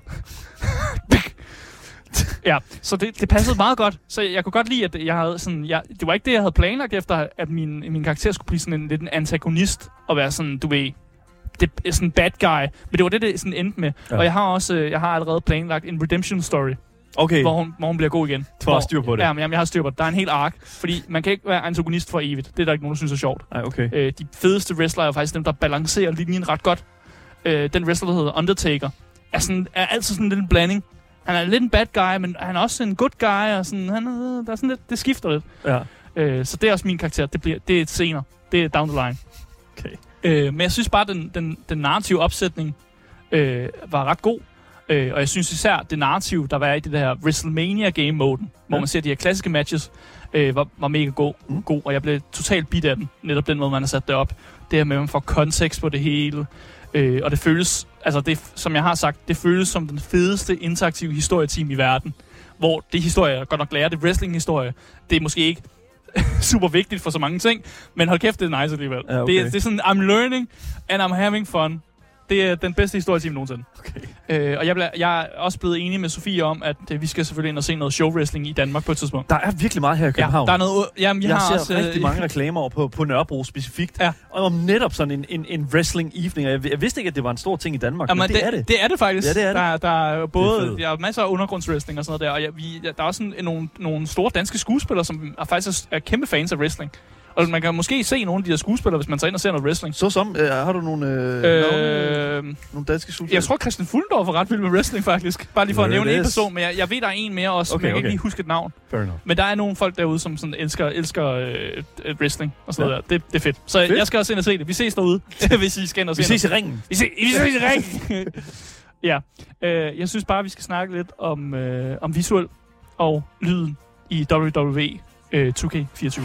Ja, så det passede meget godt. Så jeg kunne godt lide, at jeg havde sådan... det var ikke det, jeg havde planlagt efter, at min karakter skulle blive sådan lidt en antagonist, og være sådan, du ved... Det er sådan en bad guy. Men det var det sådan endte med. Ja. Og jeg har allerede planlagt en redemption story. Okay. Hvor hun bliver god igen. Du har styr på det. Ja, men jeg har styr på det. Der er en hel ark, fordi man kan ikke være antagonist for evigt. Det er der ikke nogen, der synes er sjovt. Nej, okay. De fedeste wrestlere er faktisk dem, der balancerer linjen ret godt. Den wrestler, der hedder Undertaker, er altid sådan en blanding. Han er lidt en bad guy, men han er også en good guy, og sådan, der er sådan lidt, det skifter lidt. Ja. Så det er også min karakter. Det er senere. Det er down the line. Okay. Men jeg synes bare, den narrative opsætning var ret god. Og jeg synes især, det narrativ, der var i det der WrestleMania game-moden, hvor man ser de her klassiske matches, var mega god. Og jeg blev totalt bidt af den. Netop den måde, man har sat det op. Det her med, at man får kontekst på det hele. Og det føles, altså som jeg har sagt, det føles som den fedeste interaktive historieteam i verden. Hvor det historie, jeg godt nok lærer, det wrestling-historie, det er måske ikke super vigtigt for så mange ting, men hold kæft, det er nice alligevel. Ja, okay. Det er sådan, I'm learning, and I'm having fun. Det er den bedste historieteam nogensinde. Okay. Og jeg er også blevet enig med Sofie om, at vi skal selvfølgelig ind og se noget showwrestling i Danmark på et tidspunkt. Der er virkelig meget her i København. Ja, der er noget, jeg ser også rigtig mange reklamer over på Nørrebro specifikt. Ja. Og om netop sådan en wrestling evening. Jeg vidste ikke, at det var en stor ting i Danmark, men det er det. Det er det faktisk. Ja, det er det. Der er både der er masser af undergrundswrestling og sådan noget der. Og der er også nogle store danske skuespillere, som faktisk er kæmpe fans af wrestling. Og man kan måske se nogle af de der skuespillere, hvis man tager ind og ser noget wrestling. Har du nogle danske skuespillere? Jeg tror, Christian Fuldendorf er ret vild med wrestling, faktisk. Bare lige for at nævne en person, men jeg ved, der er en mere også, men jeg kan ikke lige huske et navn. Men der er nogle folk derude, som sådan elsker wrestling og sådan noget der. Det er fedt. Så jeg skal også ind og se det. Vi ses derude, hvis I skal ind og se det. Vi ses i ringen. Vi ses i ringen! Ja. Jeg synes bare, vi skal snakke lidt om visuel og lyden i WWE 2K24.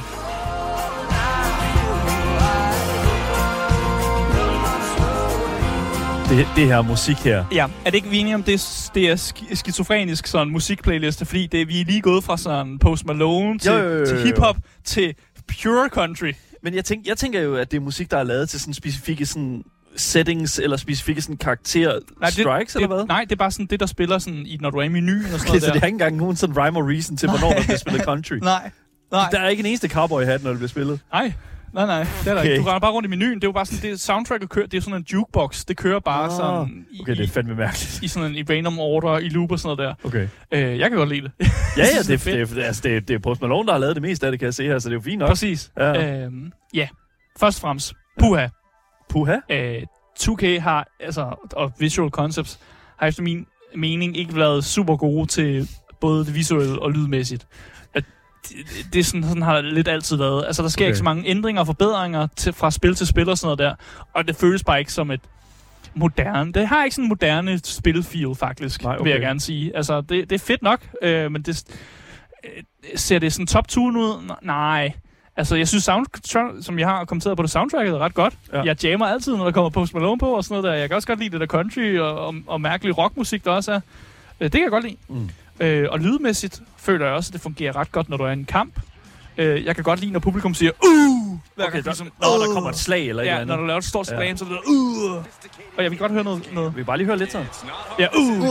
Det her musik her. Ja, er det ikke vi enige om, det er skizofrenisk sådan musikplayliste, fordi vi er lige gået fra sådan Post Malone til hiphop til pure country. Men jeg tænker jo, at det er musik, der er lavet til sådan specifikke sådan settings eller specifikke sådan strikes eller hvad? Nej, det er bare sådan det, der spiller sådan når du er i menuen og sådan noget så det har ikke engang nogen sådan rhyme or reason til, hvornår der bliver spillet country. Nej. Der er ikke en eneste cowboy hat, når det bliver spillet. Nej, det er der ikke. Du render bare rundt i menuen. Det er jo bare sådan, det soundtracket kører, det er sådan en jukebox. Det kører bare sådan det er fandme mærkeligt. I sådan en random order, i loop og sådan noget der. Okay. Jeg kan godt lide det. Ja, det er Post Malone, der har lavet det meste af det, kan jeg se her, så det er jo fint nok. Præcis. Ja. Først og fremmest, Puha. 2K har, og Visual Concepts, har efter min mening ikke været super gode til både det visuelle og lydmæssigt. Det er sådan har det lidt altid været. Altså, der sker ikke så mange ændringer og forbedringer fra spil til spil og sådan noget der. Og det føles bare ikke som et moderne... Det har ikke sådan en moderne spilfeel, faktisk, vil jeg gerne sige. Altså, det er fedt nok, men det... Ser det sådan top-tune ud? Nej. Altså, jeg synes, som jeg har kommenteret på det, soundtracket er ret godt. Ja. Jeg jammer altid, når der kommer Post Malone på og sådan noget der. Jeg kan også godt lide det der country og mærkelig rockmusik, der også er. Det kan jeg godt lide. Og lydmæssigt føler jeg også, at det fungerer ret godt, når du er i en kamp. Jeg kan godt lide, når publikum siger, der kommer et slag eller et eller andet. Når du laver et stort slag, så er det Og jeg vil godt høre noget. Vi vil bare lige høre lidt sådan. Ja,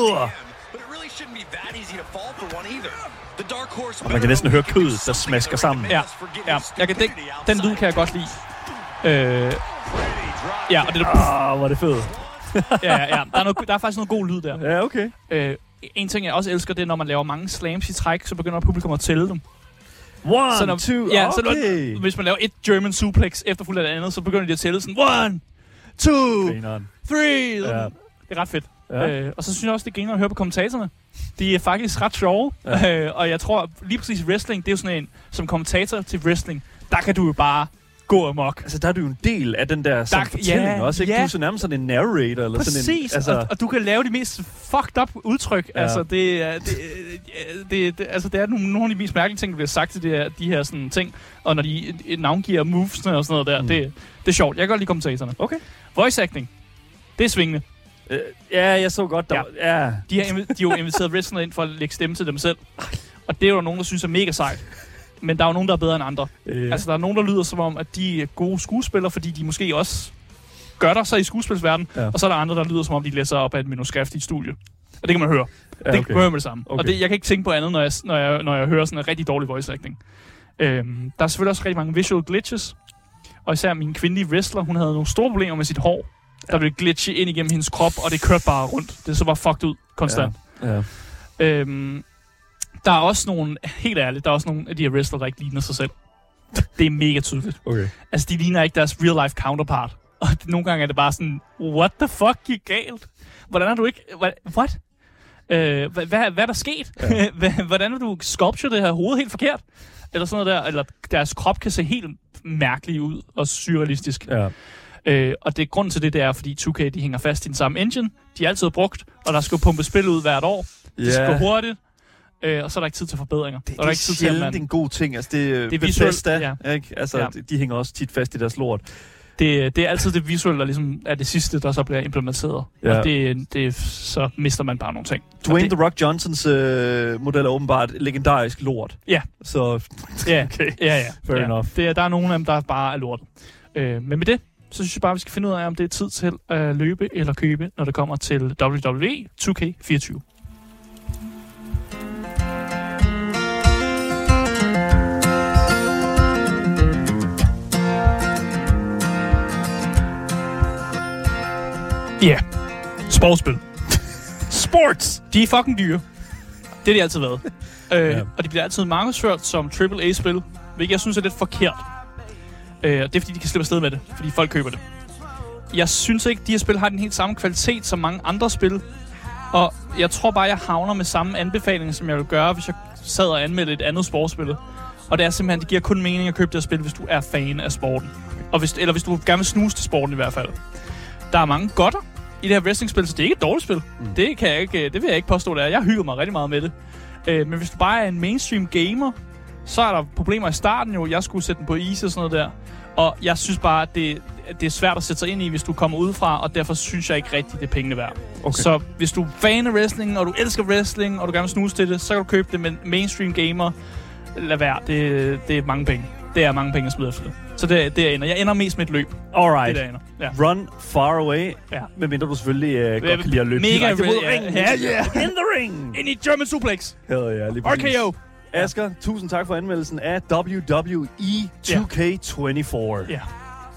Og man kan næsten høre kødet, der smasker sammen. Ja. Den lyd kan jeg godt lide. Ja, og det der... hvor er det fedt. Ja. Der er faktisk noget god lyd der. Ja, okay. En ting, jeg også elsker, det er, når man laver mange slams i træk, så begynder publikum at tælle dem. 1, 2, ja, okay. Hvis man laver et German suplex efterfulgt af det andet, så begynder de at tælle sådan 1, 2, 3. Det er ret fedt. Ja. Og så synes jeg også, det er griner at høre på kommentatorerne. De er faktisk ret sjove. Ja. Og jeg tror lige præcis wrestling, det er jo sådan en, som kommentator til wrestling, der kan du jo bare gå amok. Altså, der er du jo en del af den der fortælling også, ikke? Du er så nærmest sådan en narrator. Eller præcis, sådan en, altså... og du kan lave de mest fucked up udtryk. Ja. Altså, det er nogle af de mest mærkelige ting, der bliver sagt til de her sådan ting. Og når de navngiver movesne og sådan noget der, det er sjovt. Jeg kan godt lide kommentatorerne. Okay. Voice acting, det er svingende. Ja, jeg så godt. Ja. De har jo inviteret wrestlere ind for at lægge stemme til dem selv. Og det er jo nogen, der synes er mega sejt. Men der er jo nogen, der er bedre end andre. Altså, der er nogen, der lyder som om, at de er gode skuespillere, fordi de måske også gør der sig i skuespilsverdenen. Ja. Og så er der andre, der lyder som om, de læser op af et manuskript i et studie. Og det kan man høre. Ja, okay. Det kan man høre med det samme. Okay. Og jeg kan ikke tænke på andet, når jeg hører sådan en rigtig dårlig voice acting. Der er selvfølgelig også rigtig mange visual glitches. Og især min kvindelige wrestler, hun havde nogle store problemer med sit hår. Der blev glitchet ind igennem hendes krop, og det kørte bare rundt. Det så bare fucked ud konstant. Ja. Der er også nogle, helt ærligt, der er også nogle af de her wrestlere, der ikke ligner sig selv. Det er mega tydeligt. Okay. Altså, de ligner ikke deres real-life counterpart. Og nogle gange er det bare sådan, what the fuck gik galt? Hvordan har du ikke... What? Hvad er der sket? Ja. Hvordan har du sculpture det her hoved helt forkert? Eller sådan noget der. Eller deres krop kan se helt mærkelig ud og surrealistisk. Ja. Og det er grunden til det er, fordi 2K de hænger fast i den samme engine. De er altid brugt, og der skal pumpe spil ud hvert år. Det skal gå hurtigt. Og så er der ikke tid til forbedringer. Det er sjældent en god ting. Altså, det er Bethesda, ikke? Altså, de hænger også tit fast i deres lort. Det er altid det visuelle, der ligesom er det sidste, der så bliver implementeret. Ja. Og så mister man bare nogle ting. Dwayne The Rock Johnsons model er åbenbart legendarisk lort. Ja. Så okay. Ja. Fair enough. Der er nogle af dem, der bare er lort. Men med det, så synes jeg bare, vi skal finde ud af, om det er tid til at løbe eller købe, når det kommer til WWE 2K24. Ja, sportsspil. Sports! De er fucking dyre. Det har de altid været. Og de bliver altid markedsført som AAA-spil, hvilket jeg synes er lidt forkert. Og det er fordi, de kan slippe afsted med det, fordi folk køber det. Jeg synes ikke, de her spil har den helt samme kvalitet som mange andre spil. Og jeg tror bare, jeg havner med samme anbefaling, som jeg ville gøre, hvis jeg sad og anmeldte et andet sportsspil. Og det er simpelthen, det giver kun mening at købe det her spil, hvis du er fan af sporten. Eller hvis du gerne vil snuse til sporten i hvert fald. Der er mange godter i det her wrestling-spil, så det er ikke et dårligt spil. Det vil jeg ikke påstå, det er. Jeg hygger mig rigtig meget med det. Men hvis du bare er en mainstream gamer, så er der problemer i starten jo. Jeg skulle sætte den på easy og sådan noget der. Og jeg synes bare, at det er svært at sætte sig ind i, hvis du kommer udefra, og derfor synes jeg ikke rigtigt, det er pengene værd. Okay. Så hvis du er fan af wrestling, og du elsker wrestling, og du gerne vil snuse til det, så kan du købe det, men mainstream gamer, lad være. Det er mange penge. Det er mange penge at smide efter det. Så det ender. Jeg ender mest med et løb. Alright. Det ender. Ja. Run far away. Ja. Medmindre du selvfølgelig godt kan lide at løbe direkte mod ringen. Ja. In the ring. Ind i German suplex. RKO. Asger, tusind tak for anmeldelsen af WWE 2K24. Ja.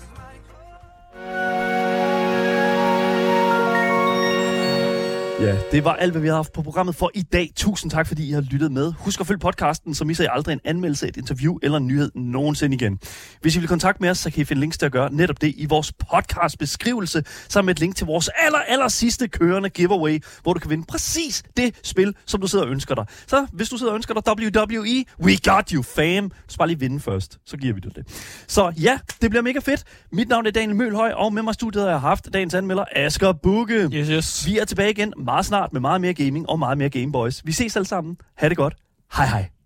Ja, det var alt, hvad vi har haft på programmet for i dag. Tusind tak, fordi I har lyttet med. Husk at følge podcasten, så misser I aldrig en anmeldelse, et interview eller en nyhed nogensinde igen. Hvis I vil kontakte med os, så kan I finde links til at gøre netop det i vores podcastbeskrivelse, sammen med et link til vores aller sidste kørende giveaway, hvor du kan vinde præcis det spil, som du sidder og ønsker dig. Så hvis du sidder og ønsker dig WWE, we got you, fam. Så bare lige vinde først, så giver vi dig det. Så ja, det bliver mega fedt. Mit navn er Daniel Mølhøj, og med mig i studiet har jeg haft dagens anmelder, Asger Bugge. Yes. Vi er tilbage igen meget snart med meget mere gaming og meget mere Gameboys. Vi ses alle sammen. Ha' det godt. Hej hej.